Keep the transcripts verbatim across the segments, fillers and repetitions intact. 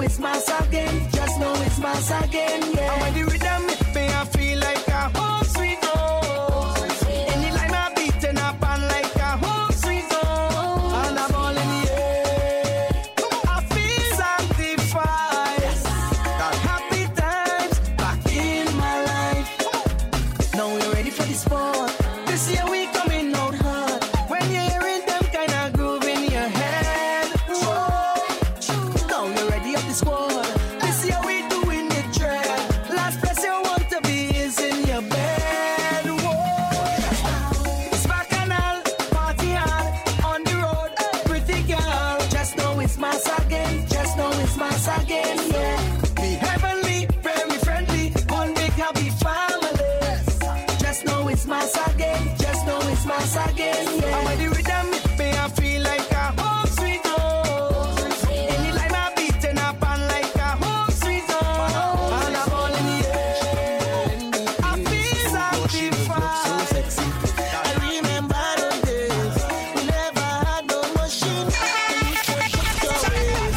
it's mass again. Just know it's mass again, yeah. And when the rhythm hit me, I feel like a home sweet home. Any line I beat and up and like a home sweet home. And I'm all in the air. I feel sanctified. Got happy times back in my life. Now we're ready for the sport. This year we coming out hard. When you're hearing them kind of groove in your head. Now you're ready up the squad. This year we doing it dread. Last place you want to be is in your bed. Whoa. It's bacchanal, party hard, on the road, pretty girl. Just know it's mass again. Just know it's mass again, yeah. Be heavenly, very friendly, one big happy family. Just know it's mass again. Just know it's mass again, yeah. And when the rhythm hit me, I feel like a home sweet home. Any line I beat and up and like a home sweet home. And I'm all in the air. I feel sanctified. I remember those days. We never had no machine. We used to shut the ways.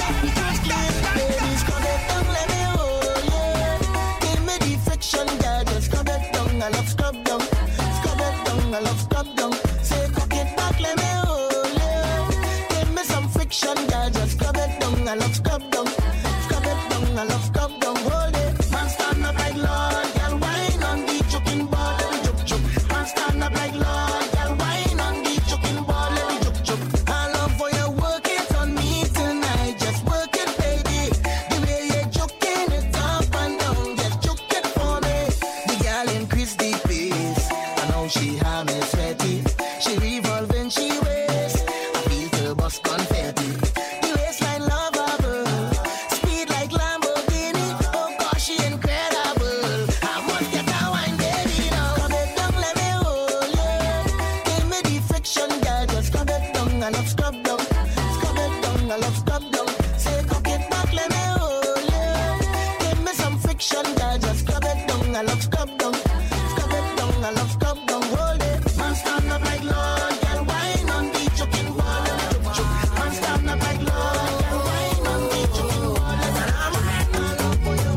Babies, come back down, let me hold you. Give me the friction, girl. Just come back down. I love scrub down. Scrub it down, I love scrub down. Say cock it back, let me hold you. Give me some friction, girl. Just scrub it down, I love scrub down. Scrub it down, I love scrub down. Hold it. Man stand up like Lord, girl. Wine on the choking ball, let me jup jup. Man stand up like Lord, girl. Wine on the choking ball, let me jup jup. I love for you, work it on me tonight. Just work it, baby. The way you're joking it up and down, just joke it for me. The girl increase the pace. I know she had me sweaty. She revolving, she waist. I feel the bus confetti. The waistline lovable. Speed like Lamborghini. Oh gosh, she incredible. I must get that wine, baby, now. Come it down, let me hold you. Give me the friction, girl. Just come it down, I love scrub down. Scrub it down, I love scrub down. Say cock it back, let me hold you. Give me some friction, girl. Just scrub it down, I love scrub down. Scrub it down, I love scrub down. Hold it. Man stand up like Lord, girl. Wine on the choking ball, let me jup jup. Man stand up like Lord, girl. Wine on the choking ball, let me I'm a man, I love for you.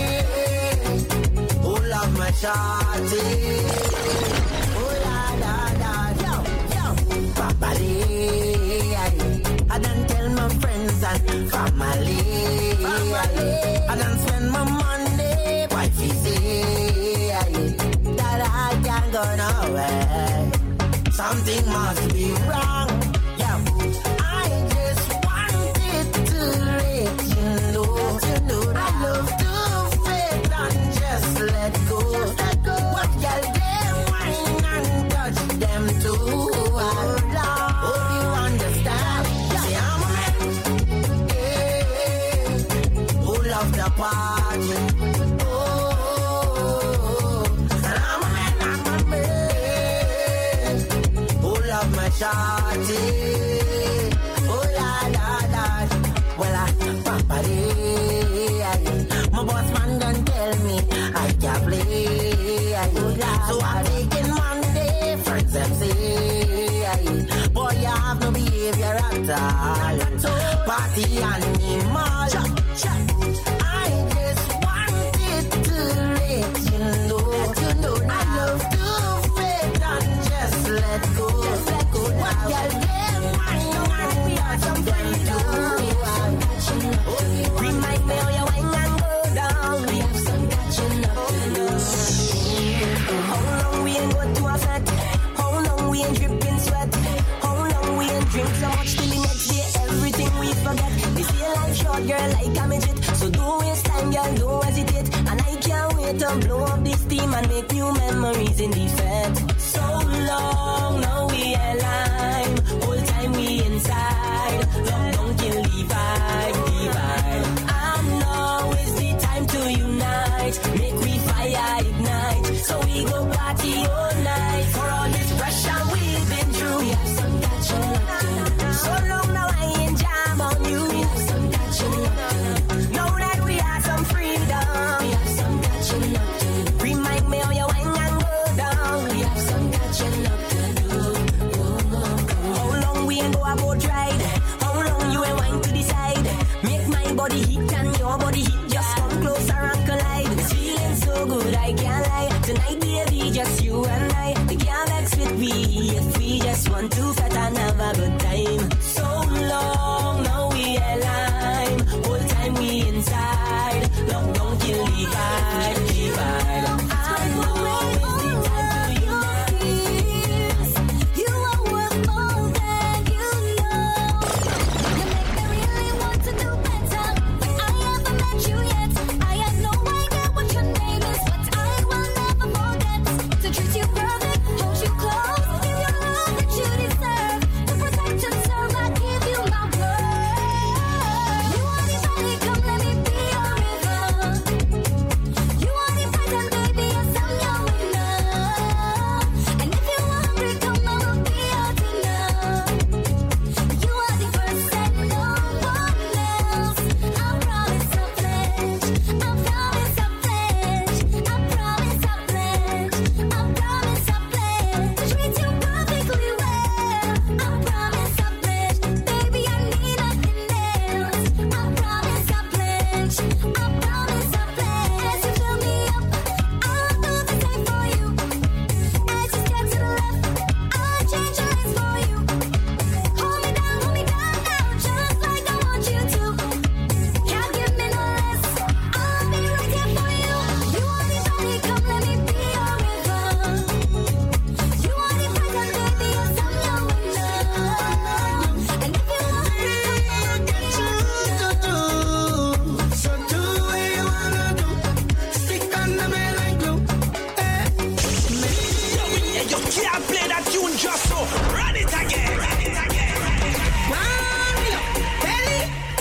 Oh, love my shawty. Oh, la, la, la, yo, yo. Papa, I done tell my friends and family. I done spend my money, wifey say that I can't go nowhere. Something must be wrong. Yeah, I just wanted to let you know, I love to faith and just let go. What y'all them wine and touch them too. Hope you understand. See, I'm a man, yeah, who love the party. Oh, and I'm a man, I'm a man who love my shawty. Oh, la, la, la. Well, I, papa, my boss man done tell me I can't play. So I'm taking Monday, friends them say, boy, you have no behavior at all. Party animal. I just wanted to let you know, I love to faith and just let go. What y'all them wine and we are some friends too. Remind me how you wine and go down. We have some catching up to do. How long we ain't go to a fete? How long we ain't dripping sweat? How long we ain't drink so much till the next day everything we forget. This year life short, girl, like a midget. So don't waste time, girl, don't hesitate. And I can't wait to blow up this steam and make new memories in the fete. So long, now we align. Whole time we inside. Love don't kill the vibe, the vibe. And now is the time to unite. Make we fire ignite. So we go party all night. For all this pressure we've been through, we have some catching up to do. So long now I ain't jam on you. We have some catching up to do. Know that we have some freedom. We have some catching up to do. Remind me how you wine and go down. We have some catching up to do. How long we ain't go a boat ride? How long you ain't wine to the side? Make my body want to fat and have a good time. So long, now we align. Whole time we inside. Lockdown kill the vibe, the vibe. I will wait for you. You are worth more than you know. You make me really want to do better. I haven't met you yet. I have no idea what your name is, but I will never forget to treat you perfect, hold you close, give you love that you deserve. To protect and serve, I give you my word. You are the valley, come let me be your river. You are the prize and baby, yes I'm your winner. And if you are hungry, come I will be your dinner. You are the first and no one else. I promise I pledge. I promise I pledge. I promise I pledge. I promise I pledge to treat you perfectly well. I promise I pledge, baby I need nothing else. I promise I pledge. I promise I pledge. As you fill me up, I'll do the same for you. As you step to the left, I'll change your lanes for you. Hold me down, hold me down now, just like I want you to. Can't give me no less. I'll be right here for you. You are the valley, come let me be your river. You are the prize and baby, yes I'm your winner. And if you want me, Get you to do. So do what you wanna do. Stick under me like glue. Eh. And you can't play that tune just so. Run it again. Run it again. Run me up, belly.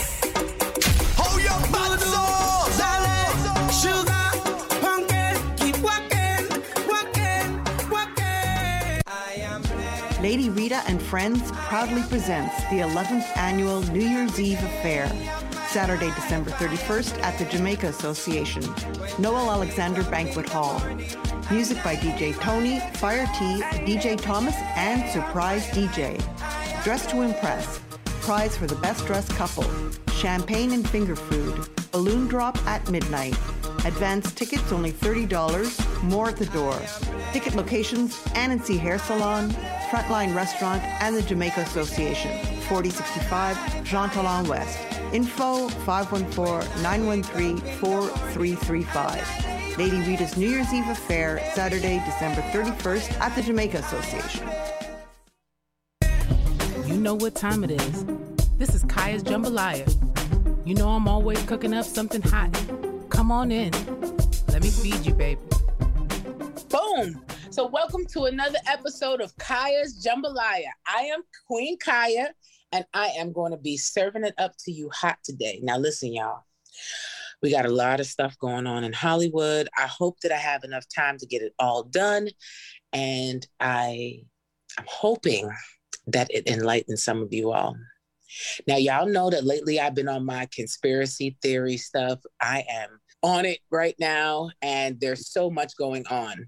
Hold your bad sauce. Salad, sugar, pumpkin, keep walking, walking, walking. I am blessed. Lady Rita and Friends proudly presents the eleventh annual New Year's Eve Affair, Saturday, December thirty-first at the Jamaica Association, Noel Alexander Banquet Hall. Music by D J Tony, Fire T, D J Thomas, and Surprise D J. Dress to impress. Prize for the best dressed couple. Champagne and finger food. Balloon drop at midnight. Advance tickets only thirty dollars, more at the door. Ticket locations, Ann and C Hair Salon, Frontline Restaurant, and the Jamaica Association, forty sixty-five Jean Talon West. Info five one four, nine one three, four three three five. Lady Rita's New Year's Eve Affair, Saturday, December thirty-first at the Jamaica Association. You know what time it is. This is Kaya's Jambalaya. You know I'm always cooking up something hot. Come on in. Let me feed you, baby. Boom. So welcome to another episode of Kaya's Jambalaya. I am Queen Kaya, and I am going to be serving it up to you hot today. Now listen, y'all. We got a lot of stuff going on in Hollywood. I hope that I have enough time to get it all done. And I, I'm hoping that it enlightens some of you all. Now, y'all know that lately I've been on my conspiracy theory stuff. I am on it right now, and there's so much going on.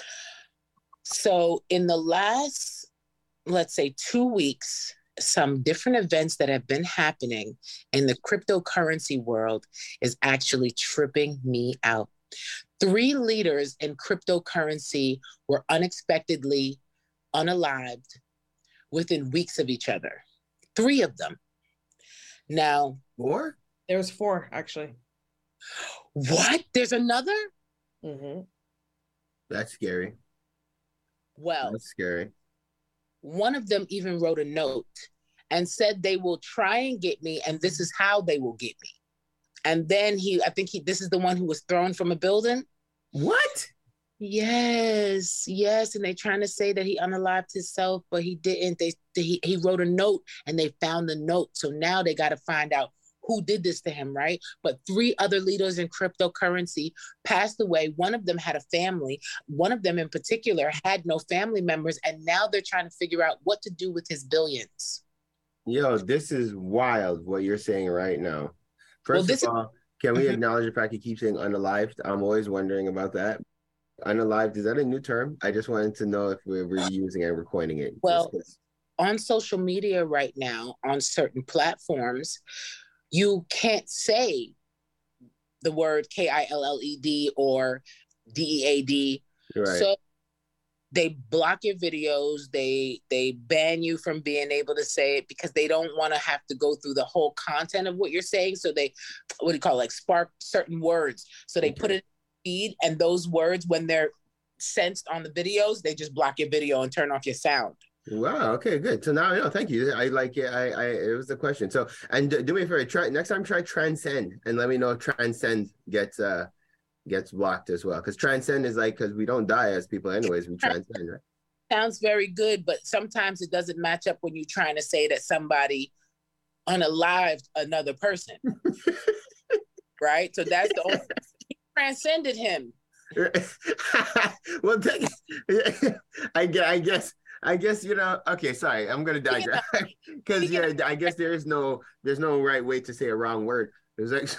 So in the last, let's say, two weeks, some different events that have been happening in the cryptocurrency world is actually tripping me out. Three leaders in cryptocurrency were unexpectedly unalived within weeks of each other. Three of them. Now, Four? There was four, actually. what? There's another? Mm-hmm. That's scary. Well, That's scary. one of them even wrote a note and said they will try and get me, and this is how they will get me. And then he, I think he, this is the one who was thrown from a building. What? Yes, yes. And they're trying to say that he unalived himself, but he didn't. They, they he, he wrote a note and they found the note. So now they got to find out who did this to him, right? But three other leaders in cryptocurrency passed away. One of them had a family. One of them in particular had no family members. And now they're trying to figure out what to do with his billions. Yo, this is wild what you're saying right now. First Well, this of all, can we Mhm. acknowledge the fact you keep saying unalived? I'm always wondering about that. Unalived, is that a new term? I just wanted to know if we're reusing it and we're coining it. Well, Just 'cause- on social media right now, on certain platforms, you can't say the word K I L L E D or D E A D. You're right. So they block your videos. They they ban you from being able to say it because they don't want to have to go through the whole content of what you're saying. So they, what do you call it, like spark certain words. So they put it in feed, and those words, when they're sensed on the videos, they just block your video and turn off your sound. Wow. Okay. Good. So now, no, thank you. I like it. I, I, it was the question. So, and do, do me a favor. Try next time. Try Transcend, and let me know if Transcend gets uh gets blocked as well. Because Transcend is like, because we don't die as people, anyways. We transcend, right? Sounds very good, but sometimes it doesn't match up when you're trying to say that somebody unalived another person, right? So that's the only. He transcended him. Well, take, I guess. I guess. I guess, you know, okay, sorry, I'm gonna digress because yeah, I guess there is no there's no right way to say a wrong word. There's like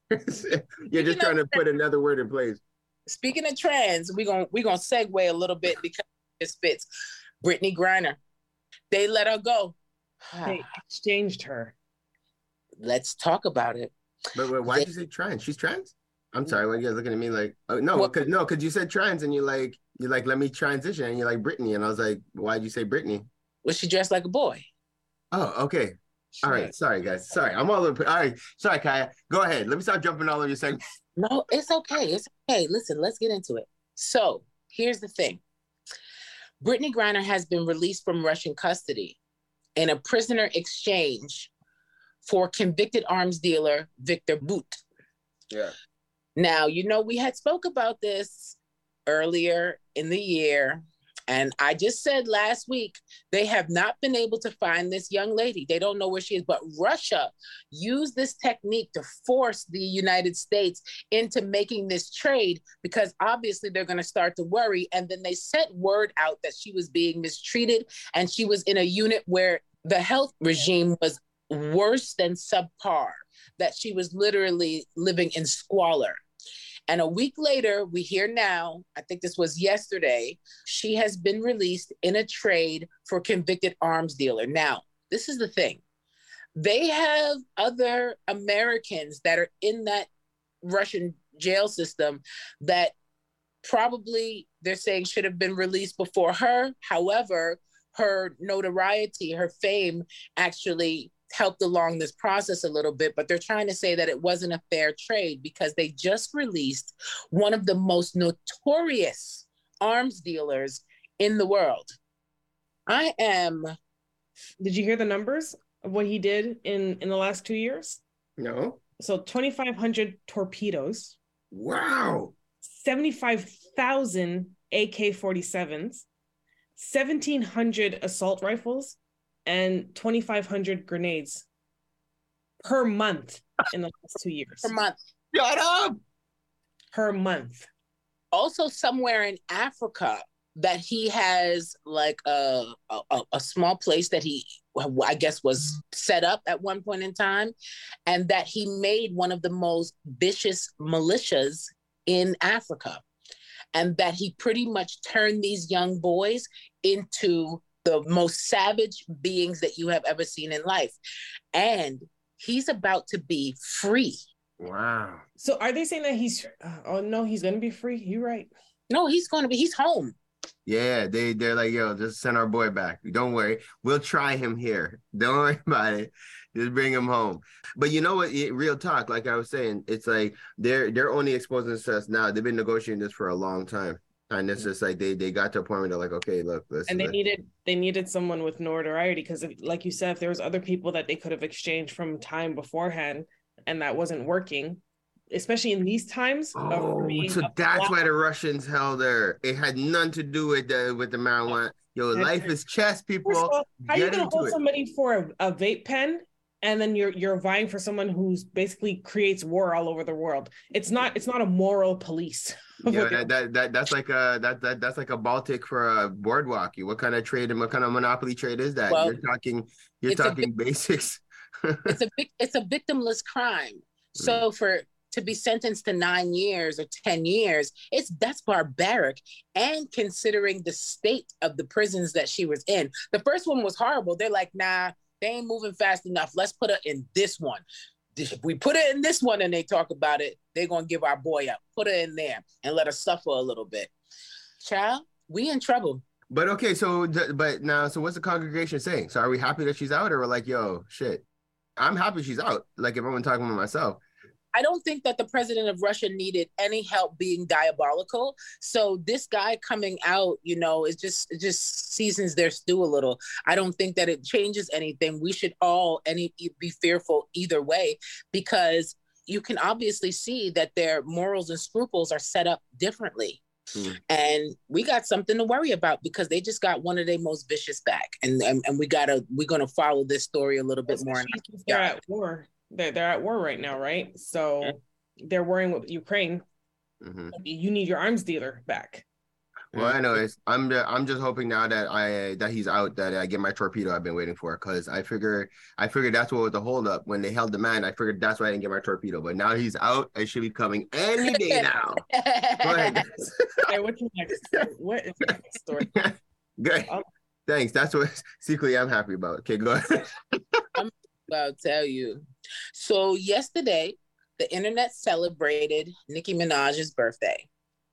you're just trying to put another word in place. Speaking of trans, we're gonna we're gonna segue a little bit because it fits. Brittany Griner, they let her go. They exchanged her. Let's talk about it. But wait, why'd They- you say trans? She's trans? I'm sorry, why are you guys looking at me like, oh, no, Well- because no, because you said trans and you're like, you're like, let me transition, and you're like Brittany, and I was like, why'd you say Brittany? Was she dressed like a boy? Oh, okay. All right, sorry guys, sorry, I'm all over. All right, sorry, Kaya, go ahead. Let me stop jumping all over your segment. No, it's okay. It's okay. Listen, let's get into it. So here's the thing. Brittany Griner has been released from Russian custody in a prisoner exchange for convicted arms dealer Victor Bout. Yeah. Now, you know, we had spoke about this earlier in the year, and I just said last week, they have not been able to find this young lady. They don't know where she is, but Russia used this technique to force the United States into making this trade because obviously they're going to start to worry. And then they sent word out that she was being mistreated, and she was in a unit where the health regime was worse than subpar, that she was literally living in squalor. And a week later, we hear now, I think this was yesterday, she has been released in a trade for convicted arms dealer. Now, this is the thing. They have other Americans that are in that Russian jail system that probably they're saying should have been released before her. However, her notoriety, her fame actually helped along this process a little bit, but they're trying to say that it wasn't a fair trade because they just released one of the most notorious arms dealers in the world. I am. Did you hear the numbers of what he did in, in the last two years? No. So twenty-five hundred torpedoes, Wow. seventy-five thousand A K forty-sevens, seventeen hundred assault rifles, and twenty-five hundred grenades per month in the last two years. Per month. Shut up. Per month. Also somewhere in Africa that he has like a, a, a small place that he, I guess, was set up at one point in time, and that he made one of the most vicious militias in Africa, and that he pretty much turned these young boys into the most savage beings that you have ever seen in life. And he's about to be free. Wow. So are they saying that he's, uh, oh no, he's going to be free? You're right. No, he's going to be, he's home. Yeah, they, they're like, yo, just send our boy back. Don't worry. We'll try him here. Don't worry about it. Just bring him home. But you know what? It- Real talk, like I was saying, it's like they're they're only exposing this to us now. They've been negotiating this for a long time. And it's just like they they got to a point where they're like, okay, look, listen. And they let's- needed they needed someone with notoriety because, like you said, if there was other people that they could have exchanged from time beforehand and that wasn't working, especially in these times. of Oh, being so a that's black- why the Russians held her. It had nothing to do with the with the marijuana. Yo, That's life right. is chess, people. First of all, how you Get gonna into hold it. somebody for a, a vape pen and then you're you're vying for someone who's basically creates war all over the world? It's not it's not a moral police. of Yo, what that, that that that's like a that, that that's like a Baltic for a boardwalk. What kind of trade and what kind of monopoly trade is that? Well, you're talking you're it's a talking basics. It's a vic- it's a victimless crime. So for to be sentenced to nine years or ten years, it's that's barbaric. And considering the state of the prisons that she was in, the first one was horrible. They're like, nah, they ain't moving fast enough. Let's put her in this one. If we put her in this one and they talk about it, they're gonna give our boy up. Put her in there and let her suffer a little bit. Child, we in trouble. But okay, so th- but now, so what's the congregation saying? So are we happy that she's out, or we're like, yo, shit? I'm happy she's out. Like if I'm talking about myself. I don't think that the president of Russia needed any help being diabolical. So this guy coming out, you know, is just it just seasons their stew a little. I don't think that it changes anything. We should all any be fearful either way, because you can obviously see that their morals and scruples are set up differently. Mm. And we got something to worry about because they just got one of their most vicious back. And and, and we gotta we're gonna follow this story a little bit more. They're at war. They're, they're at war right now, right? So yeah. They're warring with Ukraine. Mm-hmm. You need your arms dealer back. Well, I know it's. I'm. I'm just hoping now that I that he's out, that I get my torpedo I've been waiting for, because I figure I figured that's what was the holdup when they held the man. I figured that's why I didn't get my torpedo. But now he's out. It should be coming any day now. Go ahead. Hey, what's your next? What is the next story? Good. Oh. Thanks. That's what secretly I'm happy about. Okay, go ahead. I'm about to tell you. So yesterday, the internet celebrated Nicki Minaj's birthday.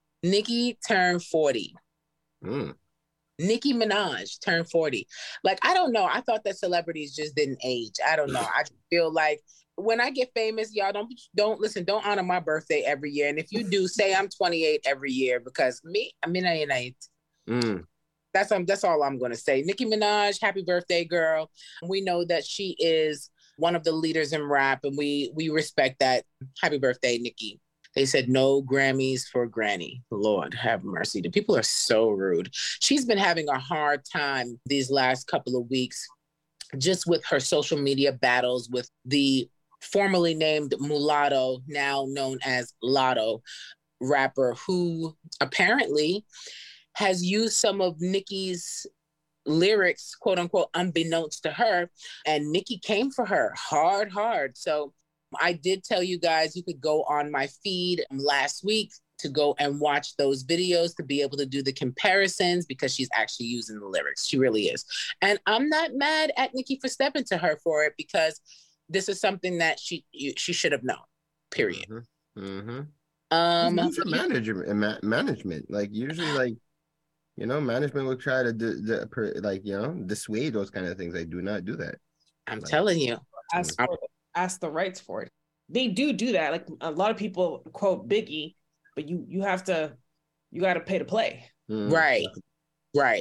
Nicki turned forty. Mm. Nicki Minaj turned forty. Like, I don't know. I thought that celebrities just didn't age. I don't know. I feel like when I get famous, y'all don't don't listen. Don't honor my birthday every year. And if you do, say I'm twenty-eight every year, because me, I mean, I ain't. Mm. That's um, that's all I'm gonna say. Nicki Minaj, happy birthday, girl. We know that she is one of the leaders in rap, and we we respect that. Happy birthday, Nicki. They said no Grammys for Granny. Lord have mercy. The people are so rude. She's been having a hard time these last couple of weeks, just with her social media battles with the formerly named Mulatto, now known as Latto, rapper, who apparently has used some of Nicki's lyrics, quote unquote, unbeknownst to her. And Nicki came for her hard, hard. So I did tell you guys you could go on my feed last week to go and watch those videos to be able to do the comparisons, because she's actually using the lyrics. She really is. And I'm not mad at Nicki for stepping to her for it, because this is something that she she should have known, period. Mm-hmm. Mm-hmm. Um, it's a management, management. Like usually, like, you know, management will try to do, do, like, you know, dissuade those kind of things. They do not do that. I'm like, telling you. Ask for, ask the rights for it. They do do that. Like a lot of people quote Biggie, but you you have to, you got to pay to play. Mm. Right, right.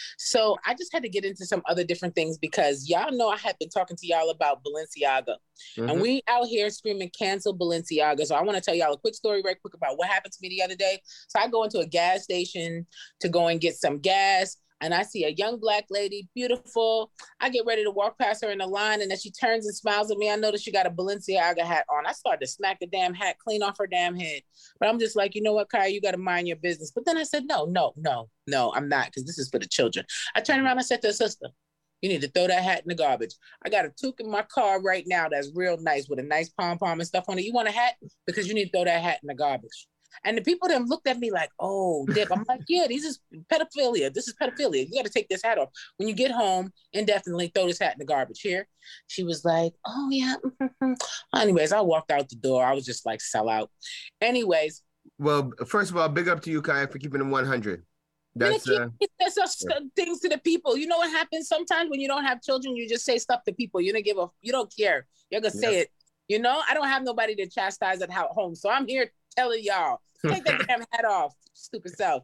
So I just had to get into some other different things, because y'all know I had been talking to y'all about Balenciaga. Mm-hmm. And we out here screaming, cancel Balenciaga. So I want to tell y'all a quick story right quick about what happened to me the other day. So I go into a gas station to go and get some gas, and I see a young Black lady, beautiful. I get ready to walk past her in the line, and then she turns and smiles at me. I notice she got a Balenciaga hat on. I started to smack the damn hat clean off her damn head. But I'm just like, you know what, Kaya, you got to mind your business. But then I said, no, no, no, no, I'm not, because this is for the children. I turned around and I said to her sister, you need to throw that hat in the garbage. I got a toque in my car right now that's real nice with a nice pom-pom and stuff on it. You want a hat? Because you need to throw that hat in the garbage. And the people then looked at me like, oh, Dip. I'm like, yeah, this is pedophilia. This is pedophilia. You got to take this hat off. When you get home, indefinitely throw this hat in the garbage here. She was like, oh, yeah. Anyways, I walked out the door. I was just like, sell out. Anyways. Well, first of all, big up to you, Kaya, for keeping them one hundred. That's uh, that's yeah. things to the people. You know what happens sometimes when you don't have children? You just say stuff to people. You don't give a, you don't care. You're going to say yeah. it. You know, I don't have nobody to chastise at home. So I'm here telling y'all, take that damn hat off, stupid self.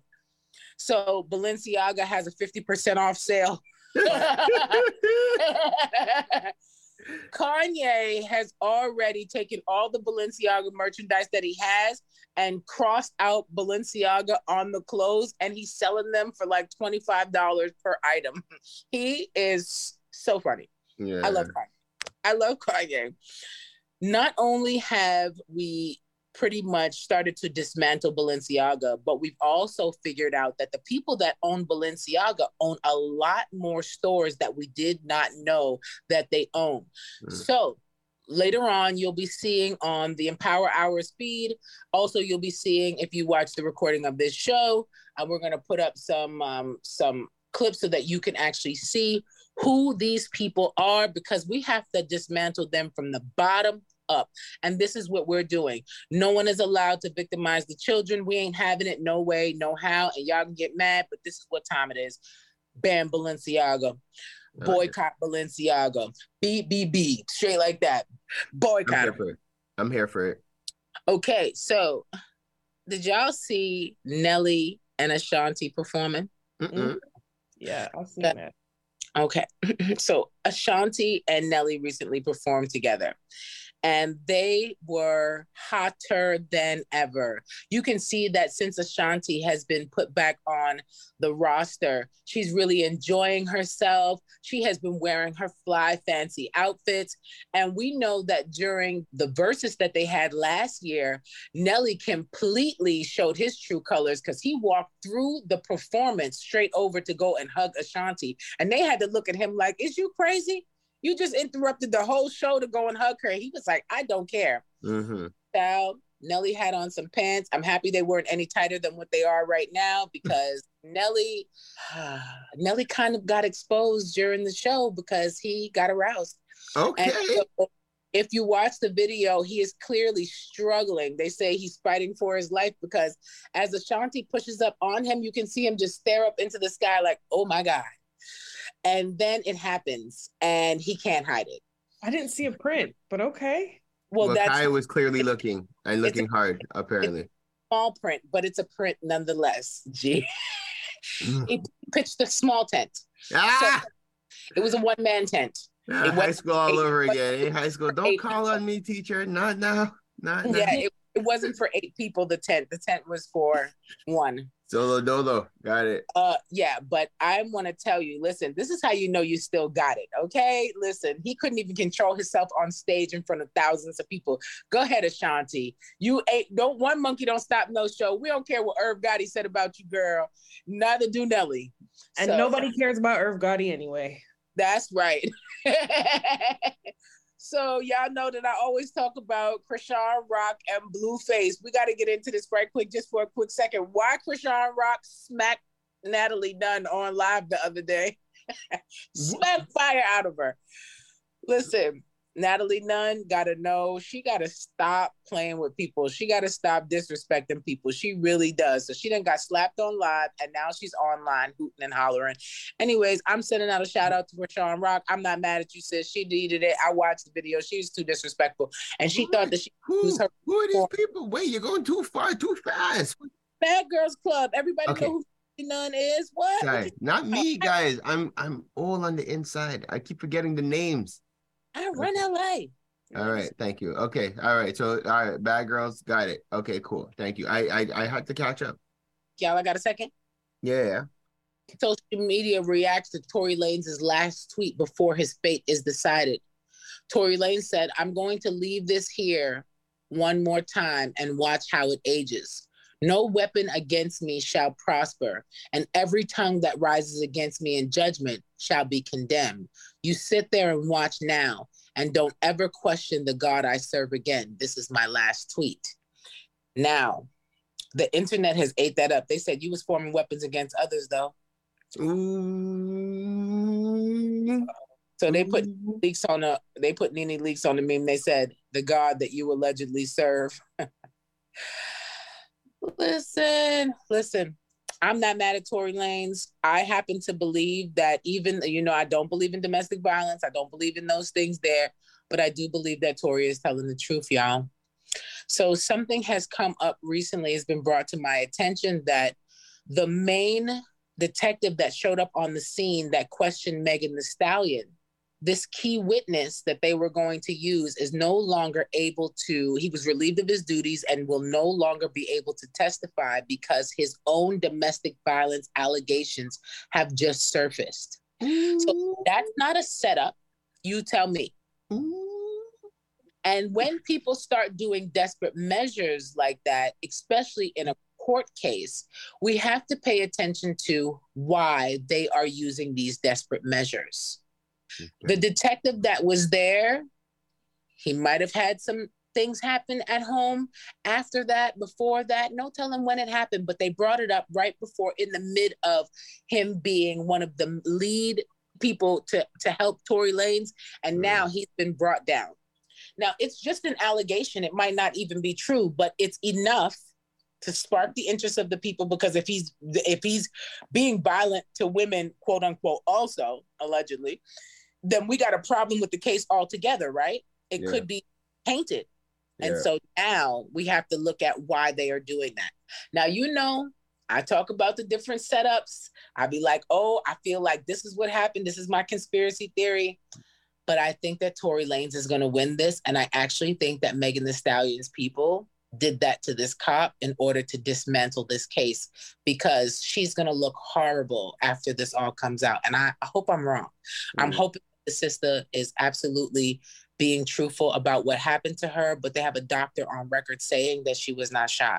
So Balenciaga has a fifty percent off sale. Kanye has already taken all the Balenciaga merchandise that he has and crossed out Balenciaga on the clothes, and he's selling them for like twenty-five dollars per item. He is so funny. Yeah. I love Kanye. I love Kanye. Not only have we pretty much started to dismantle Balenciaga, but we've also figured out that the people that own Balenciaga own a lot more stores that we did not know that they own. Mm. So later on, you'll be seeing on the Empower Hours feed. Also, you'll be seeing, if you watch the recording of this show, and we're going to put up some um, some clips so that you can actually see who these people are, because we have to dismantle them from the bottom up. And this is what we're doing. No one is allowed to victimize the children. We ain't having it. No way, no how. And y'all can get mad, but this is what time it is. Ban Balenciaga. Boycott Balenciaga. B B B. Straight like that. Boycott. I'm here for it. I'm here for it. Okay, so did y'all see Nelly and Ashanti performing? Mm-mm. Yeah, I've seen Yeah. that. Okay, so Ashanti and Nelly recently performed together, and they were hotter than ever. You can see that since Ashanti has been put back on the roster, she's really enjoying herself. She has been wearing her fly, fancy outfits. And we know that during the verses that they had last year, Nelly completely showed his true colors because he walked through the performance straight over to go and hug Ashanti. And they had to look at him like, is you crazy? You just interrupted the whole show to go and hug her. He was like, I don't care. Mm-hmm. So Nelly had on some pants. I'm happy they weren't any tighter than what they are right now because Nelly, Nelly kind of got exposed during the show because he got aroused. Okay. And so if you watch the video, he is clearly struggling. They say he's fighting for his life because as Ashanti pushes up on him, you can see him just stare up into the sky like, oh my God. And then it happens and he can't hide it. I didn't see a print, but okay. Well, Well, that's Kai was clearly looking and looking a- hard, apparently. small print, but it's a print nonetheless. Gee. Mm. He pitched a small tent. Ah! It was a one-man tent. Ah, it high was- school all it over was- again. Hey, high school, don't eight call on me, teacher. Not now. Not now. Yeah, it, it wasn't for eight people, the tent. The tent was for one. Solo dolo. Got it. Uh, yeah, but I want to tell you, listen, this is how you know you still got it, okay? Listen, he couldn't even control himself on stage in front of thousands of people. Go ahead, Ashanti. You ain't, don't, one monkey don't stop no show. We don't care what Irv Gotti said about you, girl. Neither do Nelly. And So, nobody cares about Irv Gotti anyway. That's right. So y'all know that I always talk about Krishan Rock and Blueface. We got to get into this right quick, just for a quick second. Why Krishan Rock smacked Natalie Nunn on live the other day? Smack fire out of her. Listen, Natalie Nunn got to know, she got to stop playing with people. She got to stop disrespecting people. She really does. So she done got slapped on live and now she's online hooting and hollering. Anyways, I'm sending out a shout out to Krishan Rock. I'm not mad at you, sis. She deleted it. I watched the video. She was too disrespectful. And she thought that she Who, was her who are these people? Wait, you're going too far, too fast. Bad Girls Club. Everybody Okay. know who Nunn is? What? Sorry, not me, guys. I'm I'm all on the inside. I keep forgetting the names. I run L A. All right, thank you. Okay, all right. So, all right, bad girls, got it. Okay, cool. Thank you. I I I had to catch up. Y'all, I got a second? Yeah. Social media reacts to Tory Lanez' last tweet before his fate is decided. Tory Lanez said, I'm going to leave this here one more time and watch how it ages. No weapon against me shall prosper, and every tongue that rises against me in judgment shall be condemned. You sit there and watch now, and don't ever question the God I serve again. This is my last tweet. Now, the internet has ate that up. They said you was forming weapons against others, though. Ooh. So they put leaks on a they put Nene Leaks on the meme. They said the God that you allegedly serve. listen, listen. I'm not mad at Tory Lanez. I happen to believe that even, you know, I don't believe in domestic violence. I don't believe in those things there, but I do believe that Tory is telling the truth, y'all. So something has come up recently, has been brought to my attention that the main detective that showed up on the scene that questioned Megan Thee Stallion, this key witness that they were going to use is no longer able to, he was relieved of his duties and will no longer be able to testify because his own domestic violence allegations have just surfaced. So that's not a setup. You tell me. And when people start doing desperate measures like that, especially in a court case, we have to pay attention to why they are using these desperate measures. Okay. The detective that was there, he might have had some things happen at home after that, before that. No telling when it happened, but they brought it up right before, in the mid of him being one of the lead people to, to help Tory Lanez, and now he's been brought down. Now, it's just an allegation. It might not even be true, but it's enough to spark the interest of the people, because if he's if he's being violent to women, quote unquote, also allegedly, then we got a problem with the case altogether, right? It yeah. could be tainted. And yeah. so now we have to look at why they are doing that. Now, you know, I talk about the different setups. I'd be like, oh, I feel like this is what happened. This is my conspiracy theory. But I think that Tory Lanez is going to win this. And I actually think that Megan Thee Stallion's people did that to this cop in order to dismantle this case, because she's going to look horrible after this all comes out. And I, I hope I'm wrong. Mm-hmm. I'm hoping the sister is absolutely being truthful about what happened to her, but they have a doctor on record saying that she was not shot.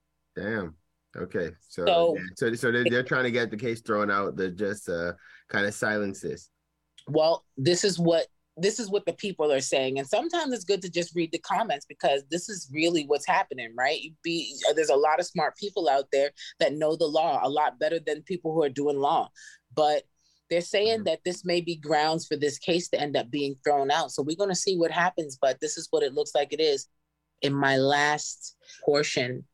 Damn. Okay. So, so, yeah. so, so they're, they're trying to get the case thrown out. They're just uh, kind of silence this. Well, this is what This is what the people are saying. And sometimes it's good to just read the comments, because this is really what's happening, right? You be, there's a lot of smart people out there that know the law a lot better than people who are doing law. But they're saying mm-hmm. that this may be grounds for this case to end up being thrown out. So we're going to see what happens. But this is what it looks like it is. In my last portion,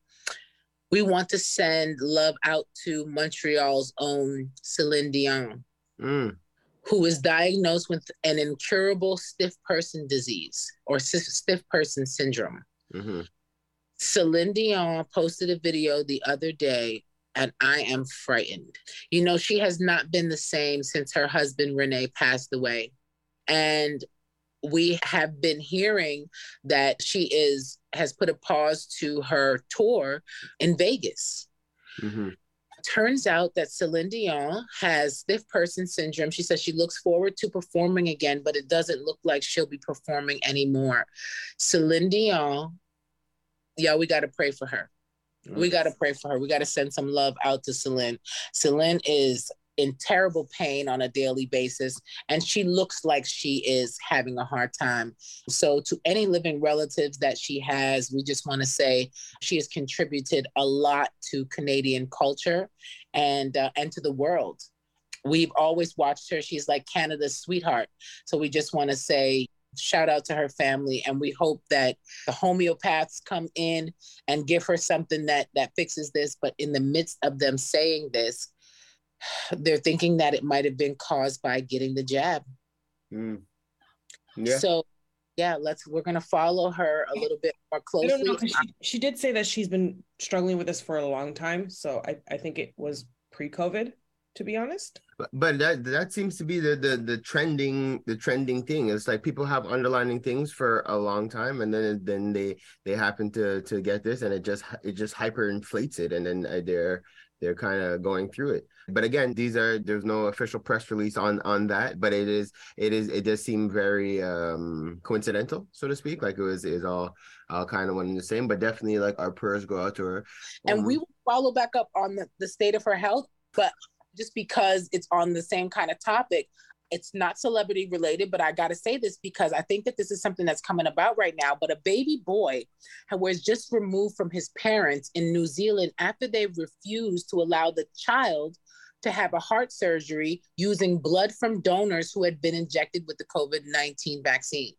we want to send love out to Montreal's own Celine Dion. Mm. Who is diagnosed with an incurable stiff person disease, or stiff person syndrome. Mm-hmm. Celine Dion posted a video the other day, and I am frightened. You know, she has not been the same since her husband, Rene, passed away. And we have been hearing that she is has put a pause to her tour in Vegas. Mm-hmm. Turns out that Celine Dion has stiff person syndrome. She says she looks forward to performing again, but it doesn't look like she'll be performing anymore. Celine Dion, yeah, we got to pray for her. We got to pray for her. We got to send some love out to Celine. Celine is in terrible pain on a daily basis, and she looks like she is having a hard time. So to any living relatives that she has, we just want to say she has contributed a lot to Canadian culture and uh, and to the world. We've always watched her. She's like Canada's sweetheart. So we just want to say shout out to her family, and we hope that the homeopaths come in and give her something that that fixes this. But in the midst of them saying this, they're thinking that it might have been caused by getting the jab. Mm. Yeah. So, yeah, let's. We're gonna follow her a little bit more closely. I don't know, 'cause she, she did say that she's been struggling with this for a long time. So I, I think it was pre-COVID, to be honest. But, but that that seems to be the, the the trending the trending thing. It's like people have underlining things for a long time, and then then they they happen to to get this, and it just it just hyperinflates it, and then they're they're kind of going through it. But again, these are there's no official press release on on that, but it is it is it does seem very um coincidental, so to speak. Like it was is all all kind of one and the same. But definitely, like, our prayers go out to her. And um, we will follow back up on the, the state of her health, but just because it's on the same kind of topic, it's not celebrity related, but I got to say this because I think that this is something that's coming about right now. But a baby boy who was just removed from his parents in New Zealand after they refused to allow the child to have a heart surgery using blood from donors who had been injected with the COVID nineteen vaccine.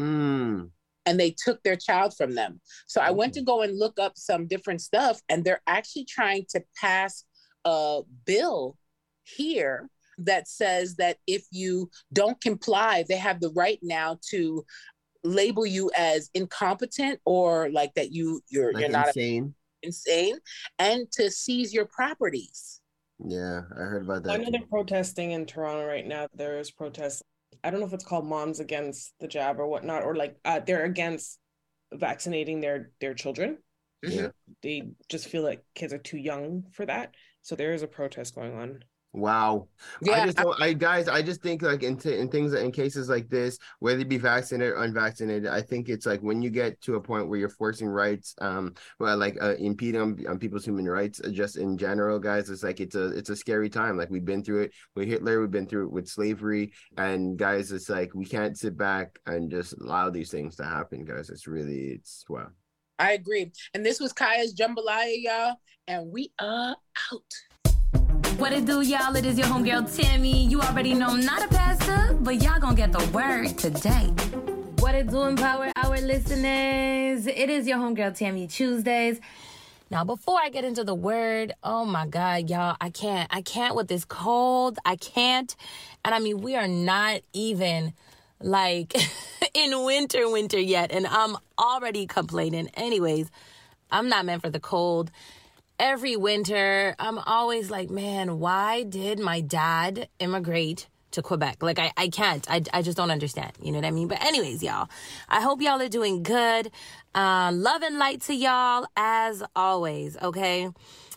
Mm. And they took their child from them. So I went to go and look up some different stuff, and they're actually trying to pass a bill here that says that if you don't comply, they have the right now to label you as incompetent, or like that you you're like you're not insane, insane, and to seize your properties. Yeah, I heard about that. I know they're protesting in Toronto right now. There's protests. I don't know if it's called Moms Against the Jab or whatnot, or like uh, they're against vaccinating their their children. Yeah, they just feel like kids are too young for that. So there is a protest going on. Wow. Yeah, I just don't, I guys, I just think like in, t- in things, in cases like this, whether you be vaccinated or unvaccinated, I think it's like when you get to a point where you're forcing rights, um, well, like uh, impeding on, on people's human rights, uh, just in general, guys, it's like, it's a, it's a scary time. Like we've been through it with Hitler, we've been through it with slavery, and guys, it's like, we can't sit back and just allow these things to happen, guys. It's really, it's, wow. I agree. And this was Kaya's Jambalaya, y'all, and we are out. What it do, y'all? It is your homegirl, Tammy. You already know I'm not a pastor, but y'all gonna get the word today. What it do, Empower Hour Power listeners. It is your homegirl Tammy Tuesdays. Now, before I get into the word, oh my God, y'all, I can't. I can't with this cold. I can't. And I mean, we are not even like in winter, winter yet. And I'm already complaining. Anyways, I'm not meant for the cold. Every winter, I'm always like, man, why did my dad immigrate to Quebec? Like, I, I can't. I, I just don't understand. You know what I mean? But anyways, y'all, I hope y'all are doing good. Uh, love and light to y'all as always, okay?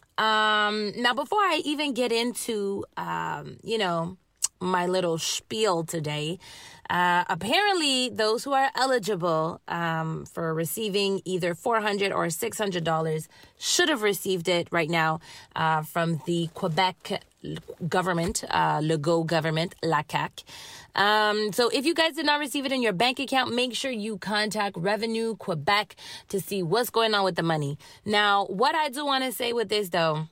Um, now, before I even get into, um, you know, my little spiel today, uh, apparently those who are eligible um, for receiving either four hundred dollars or six hundred dollars should have received it right now uh, from the Quebec government, uh, Legault government, La C A Q. Um, so if you guys did not receive it in your bank account, make sure you contact Revenue Quebec to see what's going on with the money. Now, what I do want to say with this, though,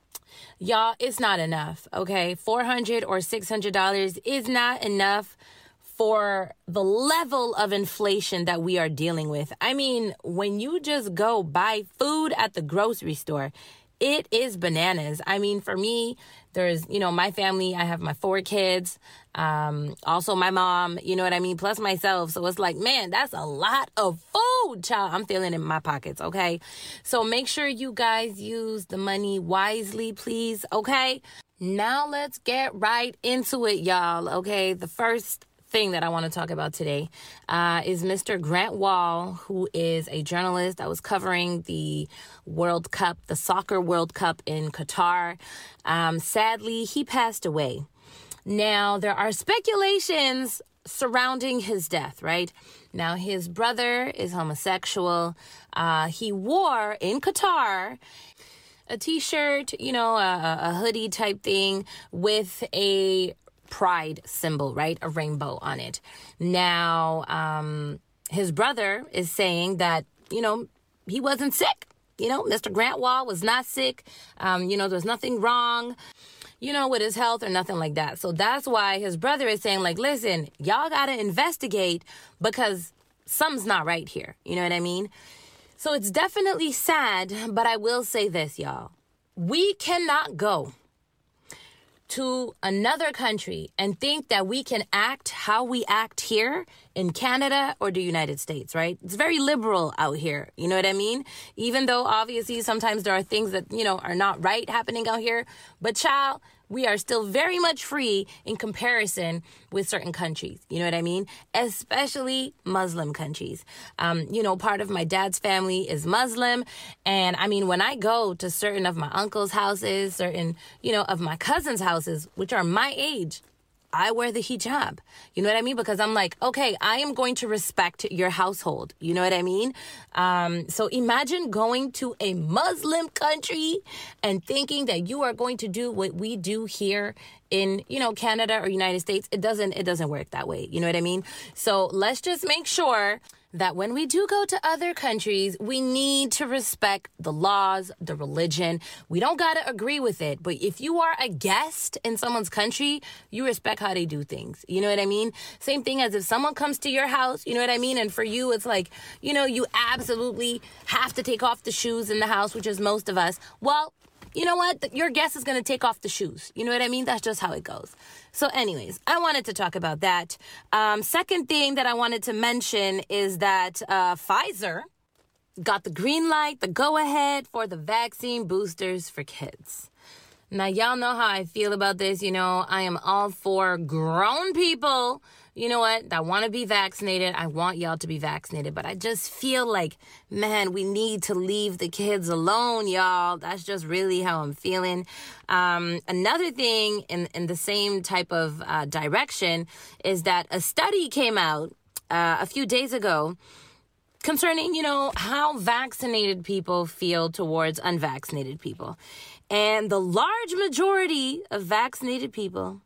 y'all, it's not enough, okay? four hundred dollars or six hundred dollars is not enough for the level of inflation that we are dealing with. I mean, when you just go buy food at the grocery store, it is bananas. I mean, for me, there's, you know, my family, I have my four kids, um, also my mom, you know what I mean, plus myself. So it's like, man, that's a lot of food, child. I'm feeling it in my pockets, okay? So make sure you guys use the money wisely, please, okay? Now let's get right into it, y'all, okay? The first thing that I want to talk about today uh, is Mister Grant Wahl, who is a journalist that was covering the World Cup, the soccer World Cup in Qatar. Um, sadly, he passed away. Now, there are speculations surrounding his death, right? Now, his brother is homosexual. Uh, he wore in Qatar a t-shirt, you know, a, a hoodie type thing with a pride symbol, right? A rainbow on it. Now, um, his brother is saying that, you know, he wasn't sick. You know, Mister Grant Wahl was not sick. Um, you know, there's nothing wrong, you know, with his health or nothing like that. So that's why his brother is saying, like, listen, y'all got to investigate because something's not right here. You know what I mean? So it's definitely sad, but I will say this, y'all. We cannot go to another country and think that we can act how we act here in Canada or the United States, right? It's very liberal out here. You know what I mean? Even though obviously sometimes there are things that, you know, are not right happening out here. But child, we are still very much free in comparison with certain countries. You know what I mean? Especially Muslim countries. Um, you know, part of my dad's family is Muslim. And I mean, when I go to certain of my uncle's houses, certain, you know, of my cousin's houses, which are my age, I wear the hijab. You know what I mean? Because I'm like, okay, I am going to respect your household. You know what I mean? Um, so imagine going to a Muslim country and thinking that you are going to do what we do here in, you know, Canada or United States. It doesn't, it doesn't work that way. You know what I mean? So let's just make sure that when we do go to other countries, we need to respect the laws, the religion. We don't got to agree with it. But if you are a guest in someone's country, you respect how they do things. You know what I mean? Same thing as if someone comes to your house, you know what I mean? And for you, it's like, you know, you absolutely have to take off the shoes in the house, which is most of us. Well, you know what? Your guest is going to take off the shoes. You know what I mean? That's just how it goes. So anyways, I wanted to talk about that. Um, second thing that I wanted to mention is that uh, Pfizer got the green light, the go-ahead for the vaccine boosters for kids. Now, y'all know how I feel about this. You know, I am all for grown people, you know what, that want to be vaccinated. I want y'all to be vaccinated. But I just feel like, man, we need to leave the kids alone, y'all. That's just really how I'm feeling. Um, another thing in, in the same type of uh, direction is that a study came out uh, a few days ago concerning, you know, how vaccinated people feel towards unvaccinated people. And the large majority of vaccinated people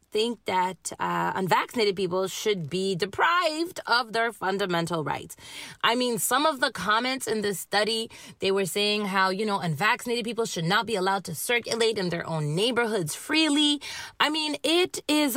think that uh, unvaccinated people should be deprived of their fundamental rights. I mean, some of the comments in this study, they were saying how, you know, unvaccinated people should not be allowed to circulate in their own neighborhoods freely. I mean, it is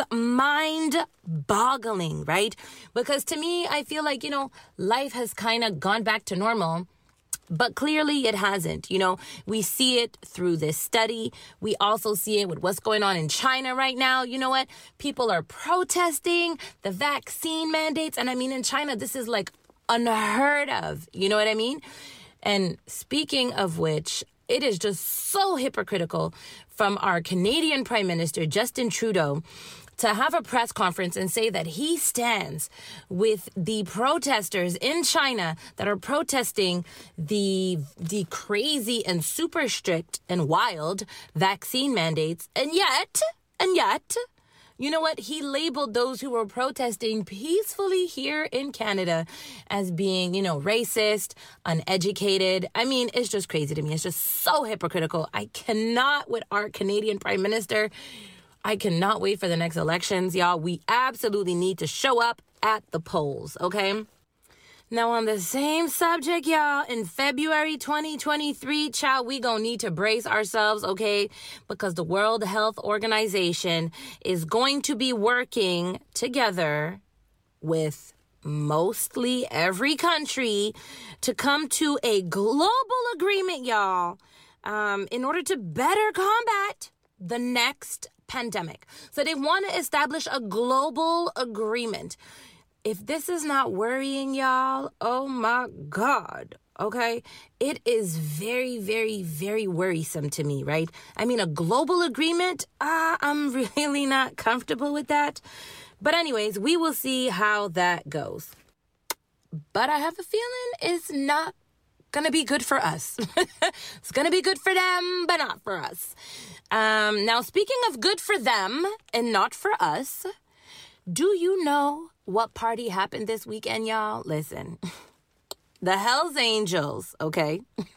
mind-boggling, right? Because to me, I feel like, you know, life has kind of gone back to normal. But clearly it hasn't. You know, we see it through this study. We also see it with what's going on in China right now. You know what? People are protesting the vaccine mandates. And I mean, in China, this is like unheard of. You know what I mean? And speaking of which, it is just so hypocritical from our Canadian Prime Minister, Justin Trudeau, to have a press conference and say that he stands with the protesters in China that are protesting the the crazy and super strict and wild vaccine mandates. And yet, and yet, you know what? He labeled those who were protesting peacefully here in Canada as being, you know, racist, uneducated. I mean, it's just crazy to me. It's just so hypocritical. I cannot with our Canadian Prime Minister. I cannot wait for the next elections, y'all. We absolutely need to show up at the polls, okay? Now, on the same subject, y'all, in February twenty twenty-three, child, we gonna need to brace ourselves, okay? Because the World Health Organization is going to be working together with mostly every country to come to a global agreement, y'all, um, in order to better combat the next pandemic. So they want to establish a global agreement. If this is not worrying y'all, oh my God, okay? It is very, very, very worrisome to me, right? I mean, a global agreement, uh, I'm really not comfortable with that. But anyways, we will see how that goes. But I have a feeling it's not gonna be good for us. It's gonna be good for them, but not for us. Um, now, speaking of good for them and not for us, do you know what party happened this weekend, y'all? Listen, the Hells Angels, okay?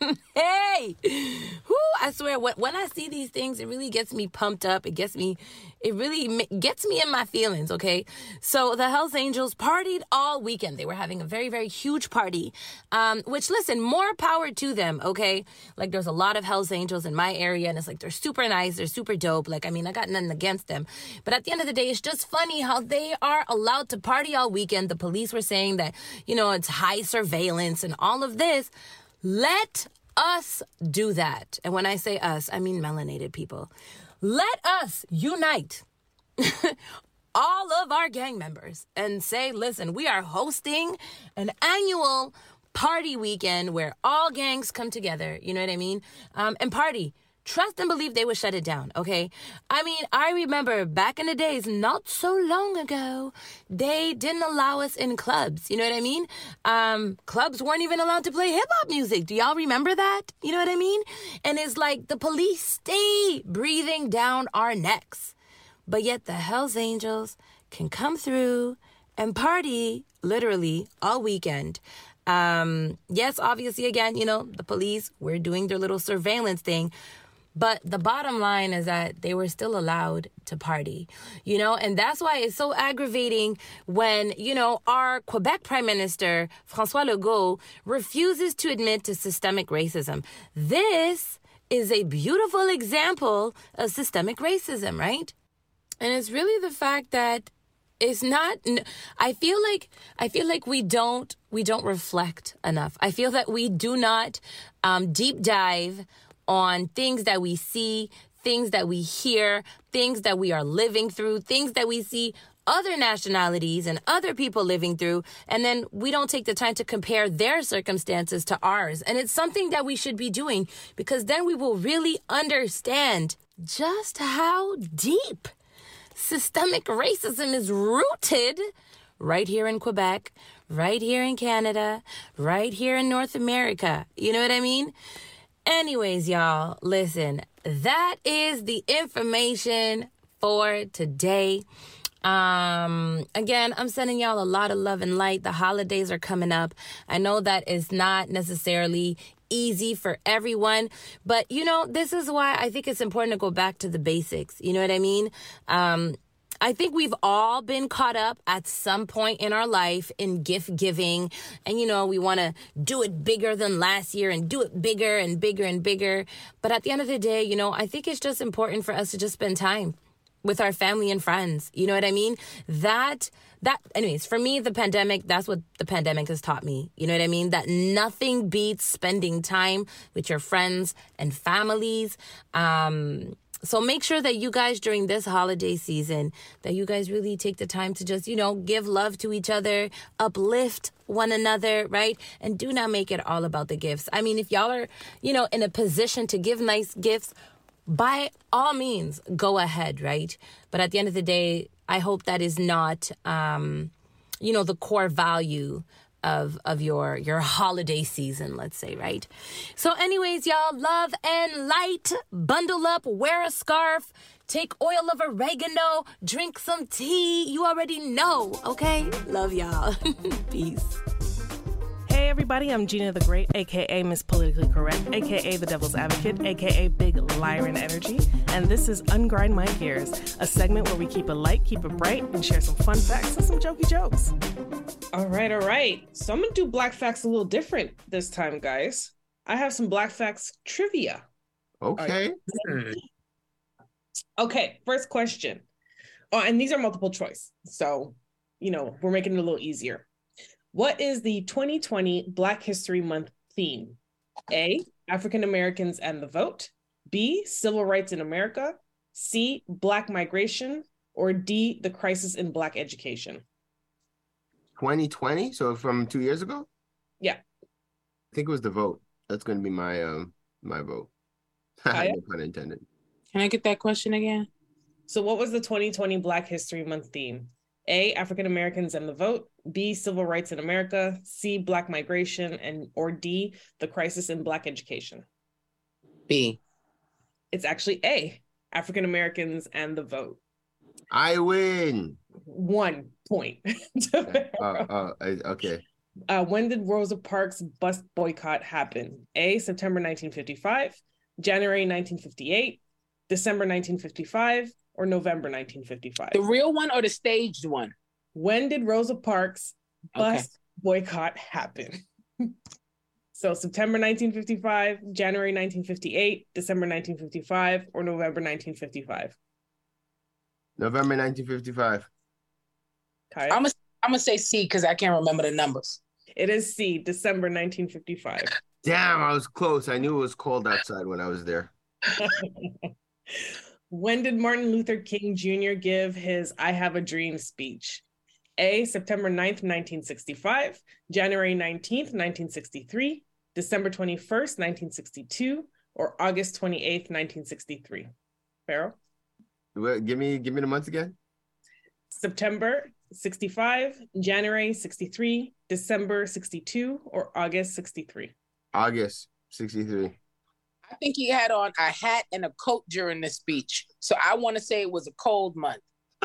Hey! Whoo, I swear, when, when I see these things, it really gets me pumped up. It gets me, it really ma- gets me in my feelings, okay? So the Hells Angels partied all weekend. They were having a very, very huge party, um, which, listen, more power to them, okay? Like, there's a lot of Hells Angels in my area, and it's like, they're super nice, they're super dope. Like, I mean, I got nothing against them. But at the end of the day, it's just funny how they are allowed to party all weekend. The police were saying that, you know, it's high surveillance and all of this. Let us do that. And when I say us, I mean melanated people. Let us unite all of our gang members and say, listen, we are hosting an annual party weekend where all gangs come together. You know what I mean? Um, and party. Trust and believe they would shut it down, okay? I mean, I remember back in the days, not so long ago, they didn't allow us in clubs. You know what I mean? Um, clubs weren't even allowed to play hip-hop music. Do y'all remember that? You know what I mean? And it's like the police stay breathing down our necks. But yet the Hells Angels can come through and party literally all weekend. Um, yes, obviously, again, you know, the police were doing their little surveillance thing. But the bottom line is that they were still allowed to party, you know, and that's why it's so aggravating when, you know, our Quebec Prime Minister, François Legault, refuses to admit to systemic racism. This is a beautiful example of systemic racism, right? And it's really the fact that it's not, I feel like, I feel like we don't, we don't reflect enough. I feel that we do not um, deep dive on things that we see, things that we hear, things that we are living through, things that we see other nationalities and other people living through, and then we don't take the time to compare their circumstances to ours. And it's something that we should be doing, because then we will really understand just how deep systemic racism is rooted right here in Quebec, right here in Canada, right here in North America. You know what I mean? Anyways, y'all, listen, that is the information for today. Um, again, I'm sending y'all a lot of love and light. The holidays are coming up. I know that it's not necessarily easy for everyone, but you know, this is why I think it's important to go back to the basics. You know what I mean? Um, I think we've all been caught up at some point in our life in gift giving. And, you know, we want to do it bigger than last year and do it bigger and bigger and bigger. But at the end of the day, you know, I think it's just important for us to just spend time with our family and friends. You know what I mean? That, that, anyways, for me, the pandemic, that's what the pandemic has taught me. You know what I mean? That nothing beats spending time with your friends and families. Um, So make sure that you guys during this holiday season, that you guys really take the time to just, you know, give love to each other, uplift one another, right? And do not make it all about the gifts. I mean, if y'all are, you know, in a position to give nice gifts, by all means, go ahead, right? But at the end of the day, I hope that is not, um, you know, the core value of of your your holiday season, let's say, right? So anyways, y'all, love and light, bundle up, wear a scarf, take oil of oregano, drink some tea. You already know, okay? Love y'all. Peace. Hey everybody, I'm Gina the Great, aka Miss Politically Correct, aka the Devil's Advocate, aka Big Lyran Energy, and this is Ungrind My Gears, a segment where we keep it light, keep it bright, and share some fun facts and some jokey jokes. All right, all right. So I'm gonna do Black Facts a little different this time, guys. I have some Black Facts trivia. Okay. Right. Okay, first question. Oh, and these are multiple choice, so you know we're making it a little easier. What is the twenty twenty Black History Month theme? A, African Americans and the vote. B, civil rights in America. C, Black migration. Or D, the crisis in Black education. twenty twenty, so from two years ago? Yeah. I think it was the vote. That's going to be my um my vote. No pun intended. Can I get that question again? So what was the twenty twenty Black History Month theme? A, African Americans and the vote. B, civil rights in America. C, Black migration. And or D, the crisis in Black education. B. It's actually A, African Americans and the vote. I win. One point. uh, uh, okay. Uh, when did Rosa Parks bus boycott happen? A, September nineteen fifty-five, January nineteen fifty-eight, December nineteen fifty-five, or November nineteen fifty-five? The real one or the staged one? When did Rosa Parks bus Okay. boycott happen? So September nineteen fifty-five, January nineteen fifty-eight, December nineteen fifty-five, or November nineteen fifty-five? November nineteen fifty-five. Kaya? I'm gonna I'm gonna say C because I can't remember the numbers. It is C, December nineteen fifty-five. Damn, I was close. I knew it was cold outside when I was there. When did Martin Luther King Junior give his I Have a Dream speech? A, September ninth, nineteen sixty-five, January nineteenth, nineteen sixty-three, December twenty-first, nineteen sixty-two, or August twenty-eighth, nineteen sixty-three? Pharaoh? What, give me give me the months again. September sixty-five, January sixty-three, December sixty-two, or August sixty-three? August sixty-three. I think he had on a hat and a coat during the speech. So I want to say it was a cold month.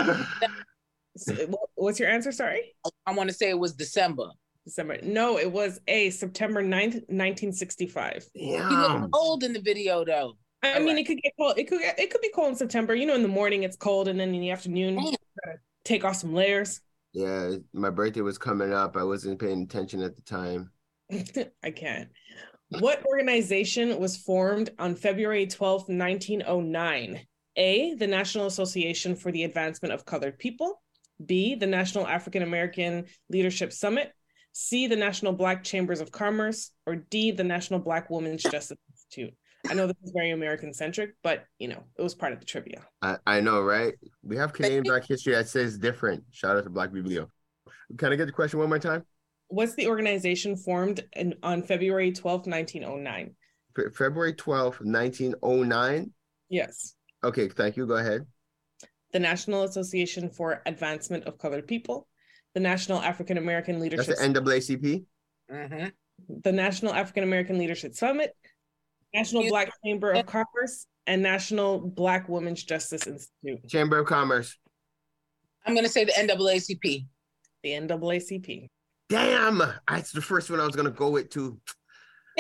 So, what- what's your answer? Sorry? I want to say it was December. December. No, it was A, September ninth, nineteen sixty-five. He looked old in the video though. I All mean, right. it could get cold. It could it could be cold in September. You know, in the morning it's cold, and then in the afternoon, you gotta take off some layers. Yeah, my birthday was coming up. I wasn't paying attention at the time. I can't. What organization was formed on February twelfth, nineteen oh nine? A, the National Association for the Advancement of Colored People. B, the National African American Leadership Summit. C, the National Black Chambers of Commerce. Or D, the National Black Women's Justice Institute. I know this is very American-centric, but, you know, it was part of the trivia. I, I know, right? We have Canadian Black history that says different. Shout out to Black Biblio. Can I get the question one more time? What's the organization formed in, on February twelfth, nineteen oh nine? Fe- February twelfth, nineteen oh nine. Yes. Okay, thank you. Go ahead. The National Association for Advancement of Colored People, the National African American That's Leadership, the N double A C P. Mm-hmm. the National African American Leadership Summit, National You- Black Chamber of Commerce, and National Black Women's Justice Institute. Chamber of Commerce. I'm gonna say the N double A C P. The N double A C P. Damn, that's the first one I was gonna go with too.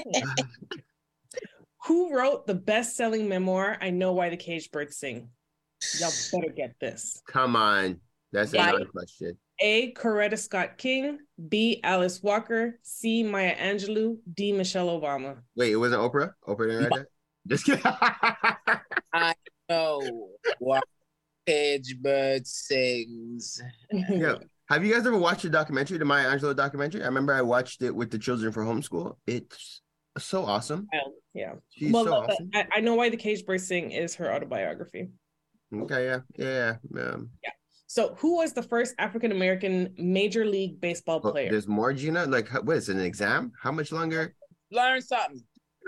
Who wrote the best-selling memoir, I Know Why the Caged Birds Sing? Y'all better get this. Come on. That's a Right. non-question. A. Coretta Scott King. B. Alice Walker. C. Maya Angelou. D. Michelle Obama. Wait, it wasn't Oprah? Oprah didn't write that? Just kidding. I know what Page Bird sings. Yeah. Have you guys ever watched the documentary, the Maya Angelou documentary? I remember I watched it with the children for homeschool. It's so awesome. Yeah. She's well, so uh, awesome. I, I know why the Cage Bird Sing is her autobiography. Okay, yeah, yeah. Um, So, who was the first African American Major League Baseball oh, player? there's more, Gina? Like, how- what is it, an exam? How much longer? Learn something.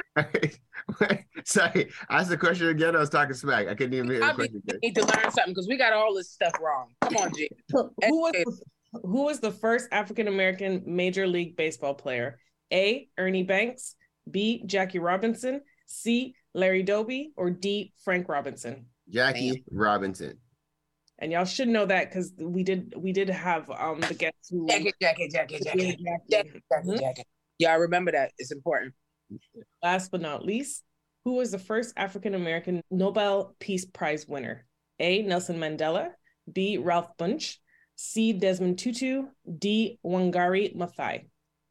Sorry, ask the question again. I was talking smack. I couldn't even hear the I question. again. need to learn something because we got all this stuff wrong. Come on, G. Who was the, who was the first African American Major League Baseball player? A. Ernie Banks. B. Jackie Robinson. C. Larry Doby. Or D. Frank Robinson. Jackie Robinson. And y'all should know that because we did we did have um the guests who Jackie, Jackie, Jackie, Jackie, Yeah, Jackie, Jackie, Jackie. Yeah, I remember that. It's important. Last but not least, who was the first African American Nobel Peace Prize winner? A. Nelson Mandela. B. Ralph Bunche. C. Desmond Tutu. D. Wangari Maathai.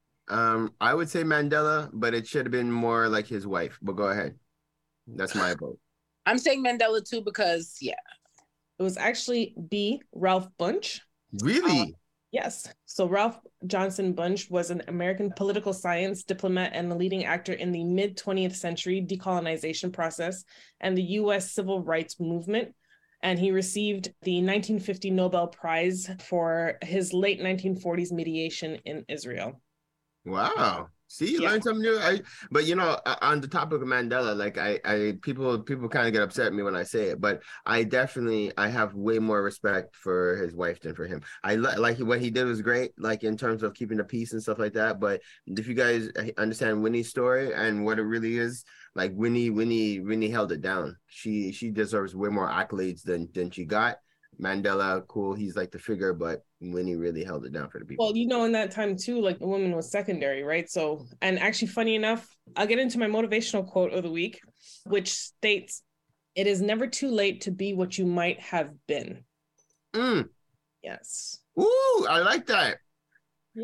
Um, I would say Mandela, but it should have been more like his wife. But go ahead. That's my vote. I'm saying Mandela too because, yeah. It was actually B. Ralph Bunche. Really? Yes. So Ralph Johnson Bunche was an American political science diplomat and a leading actor in the mid-twentieth century decolonization process and the U S civil rights movement. And he received the nineteen fifty Nobel Prize for his late nineteen forties mediation in Israel. Wow. See, you Yeah. learned something new. I, but you know, uh, on the topic of Mandela, like I, I people, people kind of get upset at me when I say it, but I definitely, I have way more respect for his wife than for him. I li- like what he did was great, like in terms of keeping the peace and stuff like that. But if you guys understand Winnie's story and what it really is, like Winnie, Winnie, Winnie held it down. She, she deserves way more accolades than than she got. Mandela, cool, he's like the figure, but Winnie really held it down for the people. Well, you know, in that time too, like the woman was secondary, right? So, and actually, funny enough, I'll get into my motivational quote of the week, which states, "It is never too late to be what you might have been." Mm. Yes. Ooh, I like that. Yes.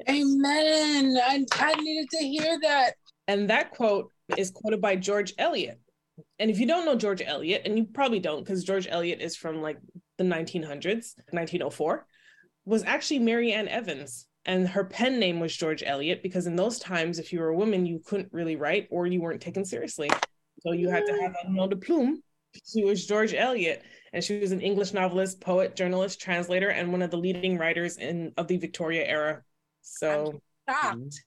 Amen. I, I needed to hear that. And that quote is quoted by George Eliot. And if you don't know George Eliot, and you probably don't, because George Eliot is from like the nineteen hundreds, nineteen oh four, was actually Mary Ann Evans. And her pen name was George Eliot because in those times, if you were a woman, you couldn't really write or you weren't taken seriously. So you had to have a nom de plume. She was George Eliot. And she was an English novelist, poet, journalist, translator, and one of the leading writers in of the Victoria era. So Shocked.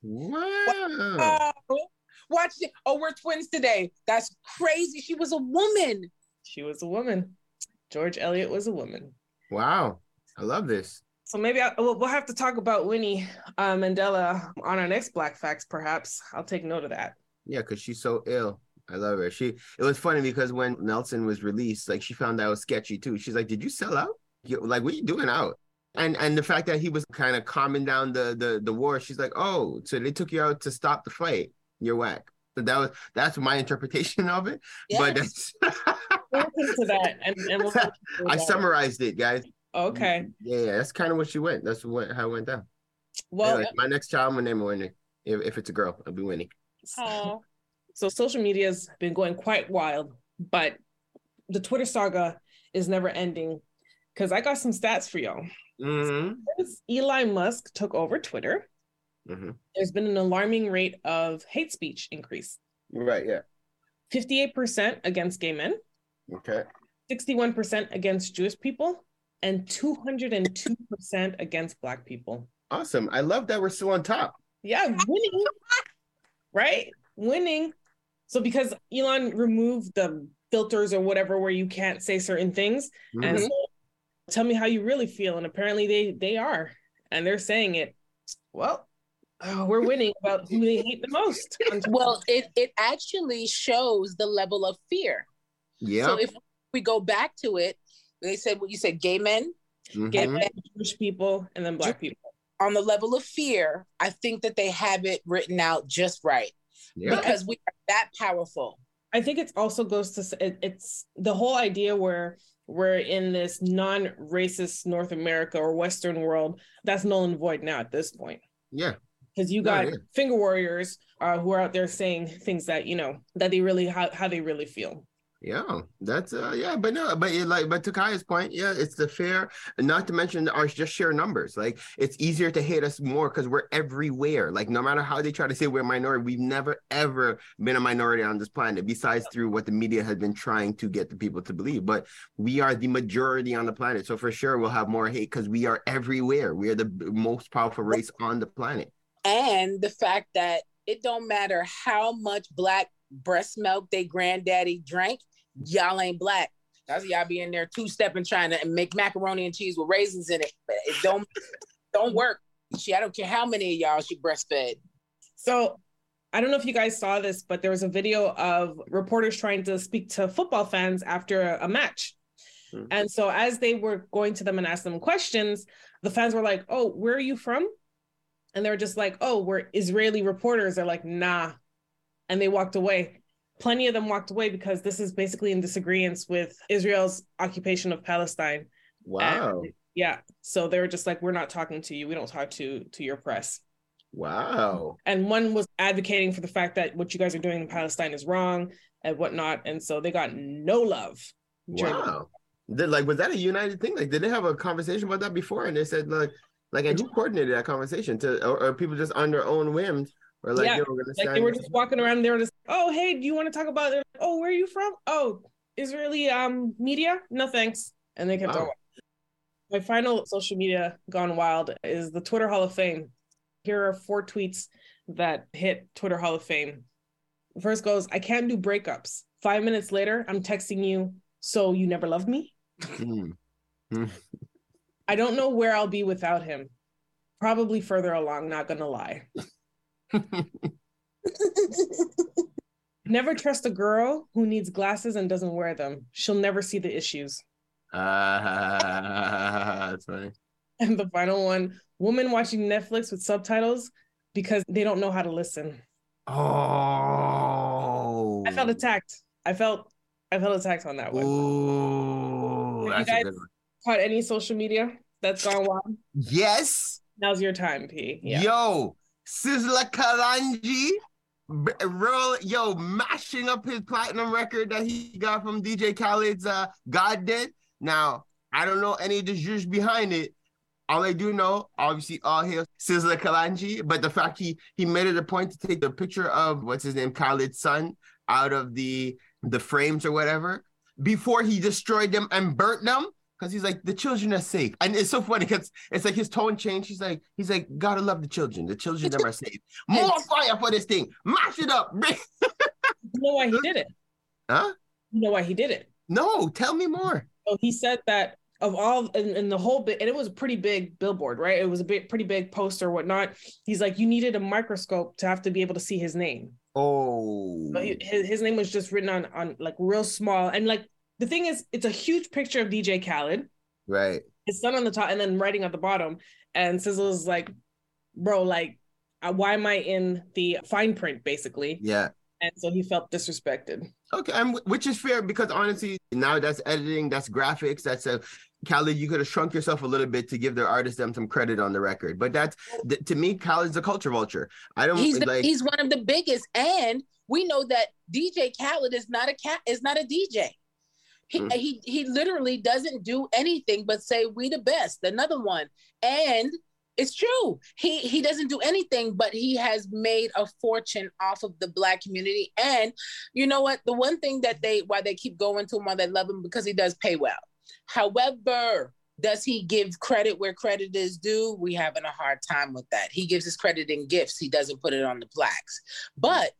Wow. Oh, watch it. Oh, we're twins today. That's crazy. She was a woman. she was a woman. George Eliot was a woman. Wow. I love this. So maybe I, we'll, we'll have to talk about Winnie uh, Mandela on our next Black Facts, perhaps. I'll take note of that. Yeah, because she's so ill. I love her. She. It was funny because when Nelson was released, like she found that was sketchy too. She's like, "Did you sell out? You, like, what are you doing out?" And and the fact that he was kind of calming down the the the war, she's like, "Oh, so they took you out to stop the fight? You're whack." So that was that's my interpretation of it. But Yes. that's We'll look into that. And, and we'll I summarized it, guys. Okay. Yeah, yeah, that's kind of what she went. That's what how it went down. Well, Anyway, my next child, I'm gonna name her Winnie. If, if it's a girl, I'll be Winnie. oh. So social media has been going quite wild, but the Twitter saga is never ending because I got some stats for y'all. Mm-hmm. Since Elon Musk took over Twitter, Mm-hmm. there's been an alarming rate of hate speech increase. Right. Yeah. fifty-eight percent against gay men, Okay. sixty-one percent against Jewish people, and two hundred two percent against Black people. Awesome. I love that we're still on top. Yeah, winning, right? Winning. So because Elon removed the filters or whatever where you can't say certain things, and Mhm. so tell me how you really feel. And apparently they they are, and they're saying it. Well, oh, we're winning about who they hate the most. Well, it, it actually shows the level of fear. Yeah. So if we go back to it, they said what you said, gay men, Mhm. gay men Jewish people and then Black people. on the level of fear, I think that they have it written out just right Yeah. because we are that powerful. I think it also goes to it, it's the whole idea where we're in this non-racist North America or Western world, that's null and void now at this point. Yeah. Because you No, got yeah. finger warriors uh, who are out there saying things that, you know, that they really, how, how they really feel. Yeah, that's uh yeah, but no, but it, like, but to Kaya's point, yeah, it's the fair, not to mention our just sheer numbers. Like, it's easier to hate us more because we're everywhere. Like, no matter how they try to say we're a minority, we've never ever been a minority on this planet, besides through what the media has been trying to get the people to believe. But we are the majority on the planet, so for sure we'll have more hate because we are everywhere. We are the most powerful race on the planet. And the fact that it don't matter how much black breast milk they granddaddy drank, y'all ain't black. That's y'all be in there two-stepping trying to make macaroni and cheese with raisins in it. But it don't don't work. She, I don't care how many of y'all she breastfed. So I don't know if you guys saw this, but there was a video of reporters trying to speak to football fans after a, a match. Mm-hmm. And so as they were going to them and ask them questions, the fans were like, oh, where are you from? And they were just like, oh, we're Israeli reporters. They're like, nah. And they walked away. Plenty of them walked away because this is basically in disagreement with Israel's occupation of Palestine. Wow. And, yeah. So they were just like, we're not talking to you. We don't talk to, to your press. Wow. And one was advocating for the fact that what you guys are doing in Palestine is wrong and whatnot. And so they got no love. Wow. Did, like, was that a united thing? Like, did they have a conversation about that before? And they said, like, like, and who coordinated that conversation? To or, or people just on their own whims? Or like, yeah, you know, we're gonna like they were just walking around. They were just, oh, hey, do you want to talk about it? Oh, where are you from? Oh, Israeli um media? No, thanks. And they kept Wow. on. My final social media gone wild is the Twitter Hall of Fame. Here are four tweets that hit Twitter Hall of Fame. The first goes, I can't do breakups. Five minutes later, I'm texting you, so you never loved me? Mm. I don't know where I'll be without him. Probably further along, not gonna lie. Never trust a girl who needs glasses and doesn't wear them. She'll never see the issues. Ah, uh, that's funny. And the final one, woman watching Netflix with subtitles because they don't know how to listen. Oh. I felt attacked. I felt I felt attacked on that one. Ooh, Have you that's a guys good one. caught any social media that's gone wild? Yes. Now's your time, P. Yeah. Yo, Sizzla Kalonji, b- roll, yo, mashing up his platinum record that he got from D J Khaled's uh, God Dead. Now, I don't know any of the juice behind it. All I do know, obviously, all hail Sizzla Kalonji, but the fact he he made it a point to take the picture of, what's his name, Khaled's son, out of the, the frames or whatever, before he destroyed them and burnt them. Because he's like, the children are safe. And it's so funny because it's like his tone changed. He's like, he's like, gotta love the children. The children them are safe. More fire for this thing. Mash it up. You know why he did it? Huh? You know why he did it? No, tell me more. So he said that of all, and, and the whole bit, and it was a pretty big billboard, right? It was a big, pretty big poster or whatnot. He's like, you needed a microscope to have to be able to see his name. Oh. But he, his, his name was just written on, on like real small. And like, the thing is, it's a huge picture of D J Khaled. Right. His son on the top and then writing at the bottom. And Sizzle's like, bro, like, uh, why am I in the fine print, basically? Yeah. And so he felt disrespected. Okay, and which is fair because honestly, now that's editing, that's graphics, that's a Khaled. You could have shrunk yourself a little bit to give their artist them some credit on the record. But that's th- to me, Khaled's a culture vulture. I don't He's the, like. he's one of the biggest, and we know that D J Khaled is not a cat is not a D J. He, Mm. he he literally doesn't do anything but say we the best. Another one, and it's true. He he doesn't do anything, but he has made a fortune off of the Black community. And you know what? The one thing that they why they keep going to him, why they love him, because he does pay well. However, does he give credit where credit is due? We having a hard time with that. He gives his credit in gifts. He doesn't put it on the plaques. But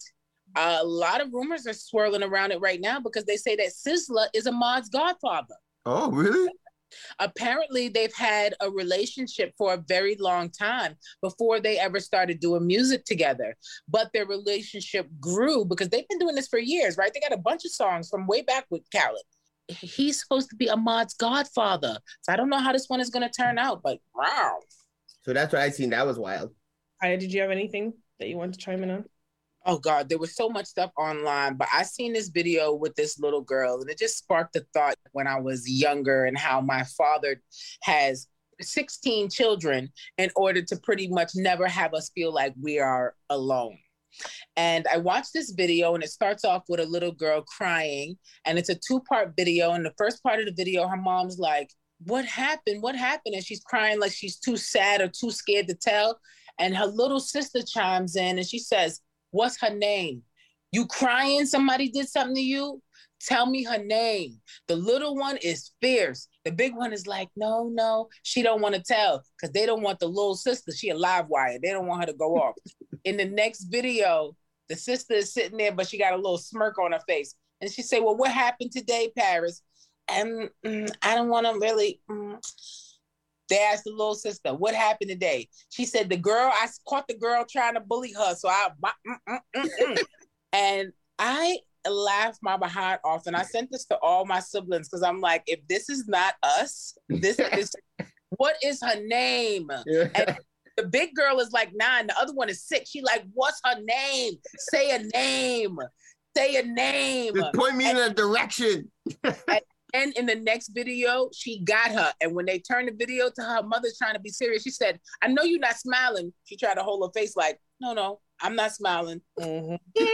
a lot of rumors are swirling around it right now because they say that Sizzla is Ahmad's godfather. Oh, really? Apparently, they've had a relationship for a very long time before they ever started doing music together. But their relationship grew because they've been doing this for years, right? They got a bunch of songs from way back with Khaled. He's supposed to be Ahmad's godfather. So I don't know how this one is going to turn out, but wow. So that's what I seen. That was wild. Aya, did you have anything that you want to chime in on? Oh God, there was so much stuff online, but I seen this video with this little girl, and it just sparked a thought when I was younger and how my father has sixteen children in order to pretty much never have us feel like we are alone. And I watched this video, and it starts off with a little girl crying, and it's a two-part video. And the first part of the video, her mom's like, what happened? What happened? And she's crying like she's too sad or too scared to tell. And her little sister chimes in and she says, what's her name? You crying? Somebody did something to you? Tell me her name. The little one is fierce. The big one is like, no, no, she don't want to tell because they don't want the little sister. She a live wire. They don't want her to go off. In the next video, the sister is sitting there, but she got a little smirk on her face. And she said, well, what happened today, Paris? And mm, I don't want to really... Mm. They asked the little sister, what happened today? She said, the girl, I caught the girl trying to bully her. So I, mm, mm, mm, mm. And I laughed my behind off. And I sent this to all my siblings because I'm like, if this is not us, this is, what is her name? Yeah. And the big girl is like nine. The other one is six. She like, what's her name? Say a name. Say a name. Just point me and, in a direction. and, And in the next video, she got her. And when they turned the video to her mother trying to be serious, she said, I know you're not smiling. She tried to hold her face like, no, no, I'm not smiling. Mm-hmm.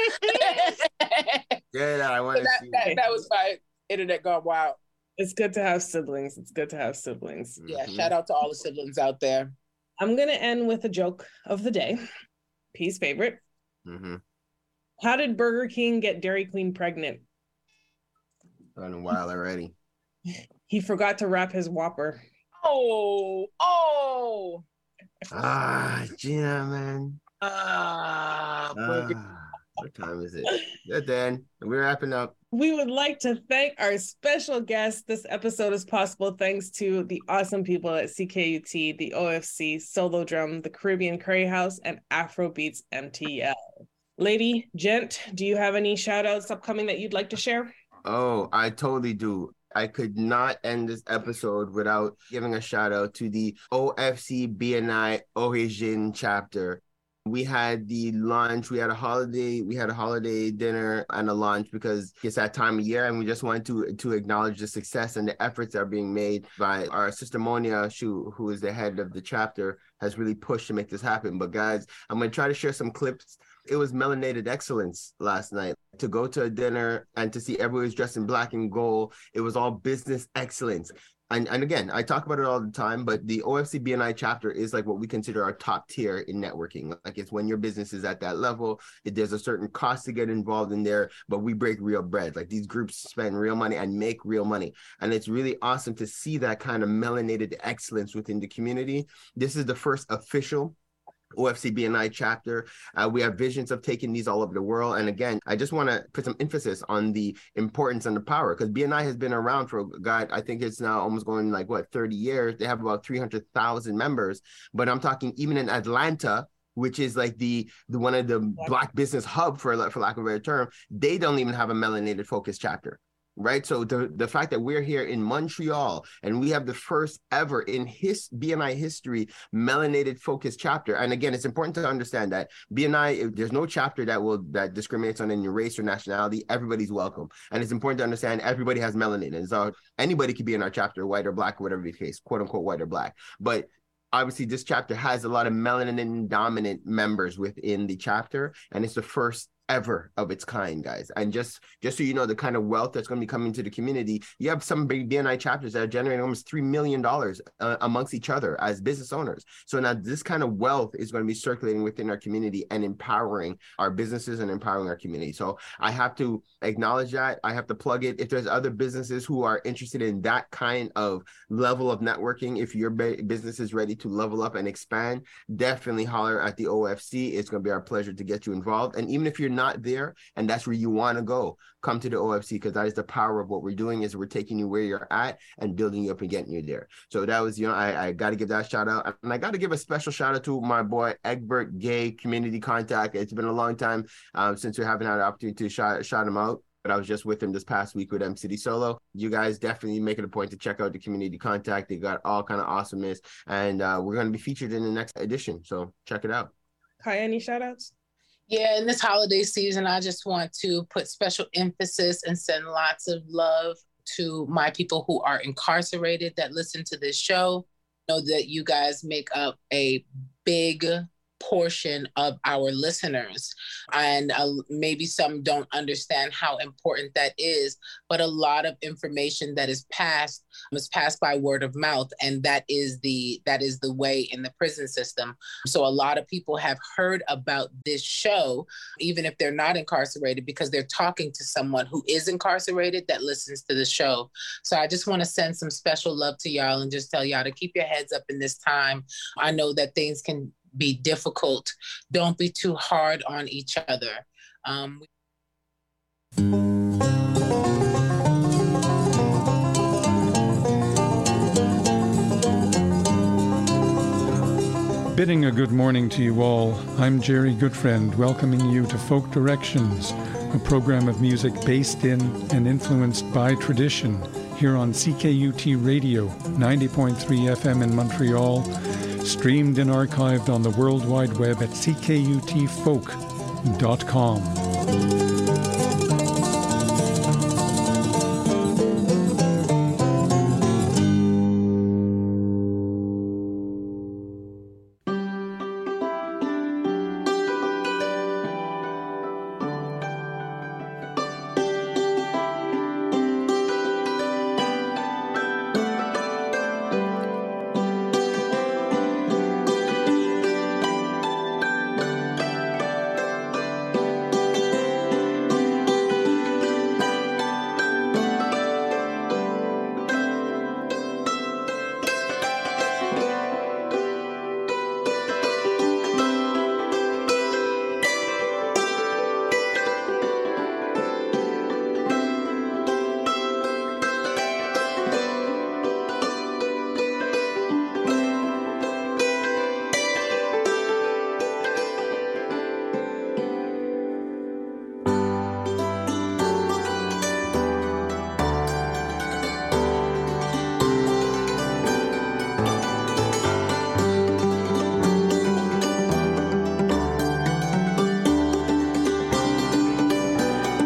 Yeah, I want so to that, see that, that was my internet gone wild. It's good to have siblings. It's good to have siblings. Yeah, Mhm. shout out to all the siblings out there. I'm going to end with a joke of the day. P's favorite. Mm-hmm. How did Burger King get Dairy Queen pregnant? Been a while already. He forgot to wrap his Whopper. Oh, oh. Ah, Gina, man. Ah, Burger- Ah, what time is it? Good then. We're wrapping up. We would like to thank our special guest. This episode is possible thanks to the awesome people at C K U T, the O F C, Solo Drum, the Caribbean Curry House, and Afrobeats M T L. Lady, gent, do you have any shout outs upcoming that you'd like to share? Oh, I totally do. I could not end this episode without giving a shout out to the O F C B N I Origin chapter. We had the lunch, we had a holiday, we had a holiday dinner and a lunch because it's that time of year, and we just wanted to to acknowledge the success and the efforts that are being made by our sister Monia Shu, who is the head of the chapter, has really pushed to make this happen. But guys, I'm going to try to share some clips. It was melanated excellence last night. To go to a dinner and to see everyone was dressed in black and gold, it was all business excellence. And, and again, I talk about it all the time, but the O F C B N I chapter is like what we consider our top tier in networking. Like it's when your business is at that level, it, there's a certain cost to get involved in there, but we break real bread. Like these groups spend real money and make real money. And it's really awesome to see that kind of melanated excellence within the community. This is the first official O F C B N I chapter. Uh, we have visions of taking these all over the world. And again, I just want to put some emphasis on the importance and the power, because B N I has been around for, God, I think it's now almost going like, what, thirty years. They have about three hundred thousand members. But I'm talking even in Atlanta, which is like the, the one of the Black business hub, for, for lack of a better term, they don't even have a melanated focus chapter. Right. So the, the fact that we're here in Montreal and we have the first ever in his B N I history melanated focus chapter. And again, it's important to understand that B N I, there's no chapter that will that discriminates on any race or nationality. Everybody's welcome. And it's important to understand everybody has melanin. And so anybody could be in our chapter, white or black, or whatever the case, quote unquote, white or black. But obviously, this chapter has a lot of melanin dominant members within the chapter. And it's the first ever of its kind, guys. And just just so you know, the kind of wealth that's going to be coming to the community, you have some big B N I chapters that are generating almost three million dollars uh, amongst each other as business owners. So now this kind of wealth is going to be circulating within our community and empowering our businesses and empowering our community. So I have to acknowledge that. I have to plug it. If there's other businesses who are interested in that kind of level of networking, if your business is ready to level up and expand, definitely holler at the O F C. It's going to be our pleasure to get you involved. And even if you're not there and that's where you want to go, come to the O F C, because that is the power of what we're doing, is we're taking you where you're at and building you up and getting you there. So that was, you know, I, I got to give that shout out. And I got to give a special shout out to my boy Egbert Gay, community contact. It's been a long time um, since we haven't had an opportunity to shout, shout him out. But I was just with him this past week with M City Solo. You guys definitely make it a point to check out the community contact. They got all kind of awesomeness, and uh, we're going to be featured in the next edition. So check it out. Kai, any shout outs? Yeah, in this holiday season, I just want to put special emphasis and send lots of love to my people who are incarcerated that listen to this show. Know that you guys make up a big portion of our listeners, and uh, maybe some don't understand how important that is, but a lot of information that is passed is passed by word of mouth, and that is the that is the way in the prison system. So a lot of people have heard about this show, even if they're not incarcerated, because they're talking to someone who is incarcerated that listens to the show. So I just want to send some special love to y'all and just tell y'all to keep your heads up in this time. I know that things can be difficult. Don't be too hard on each other. Um, Bidding a good morning to you all, I'm Jerry Goodfriend, welcoming you to Folk Directions, a program of music based in and influenced by tradition, here on C K U T Radio, ninety point three F M in Montreal, streamed and archived on the World Wide Web at c k u t folk dot com.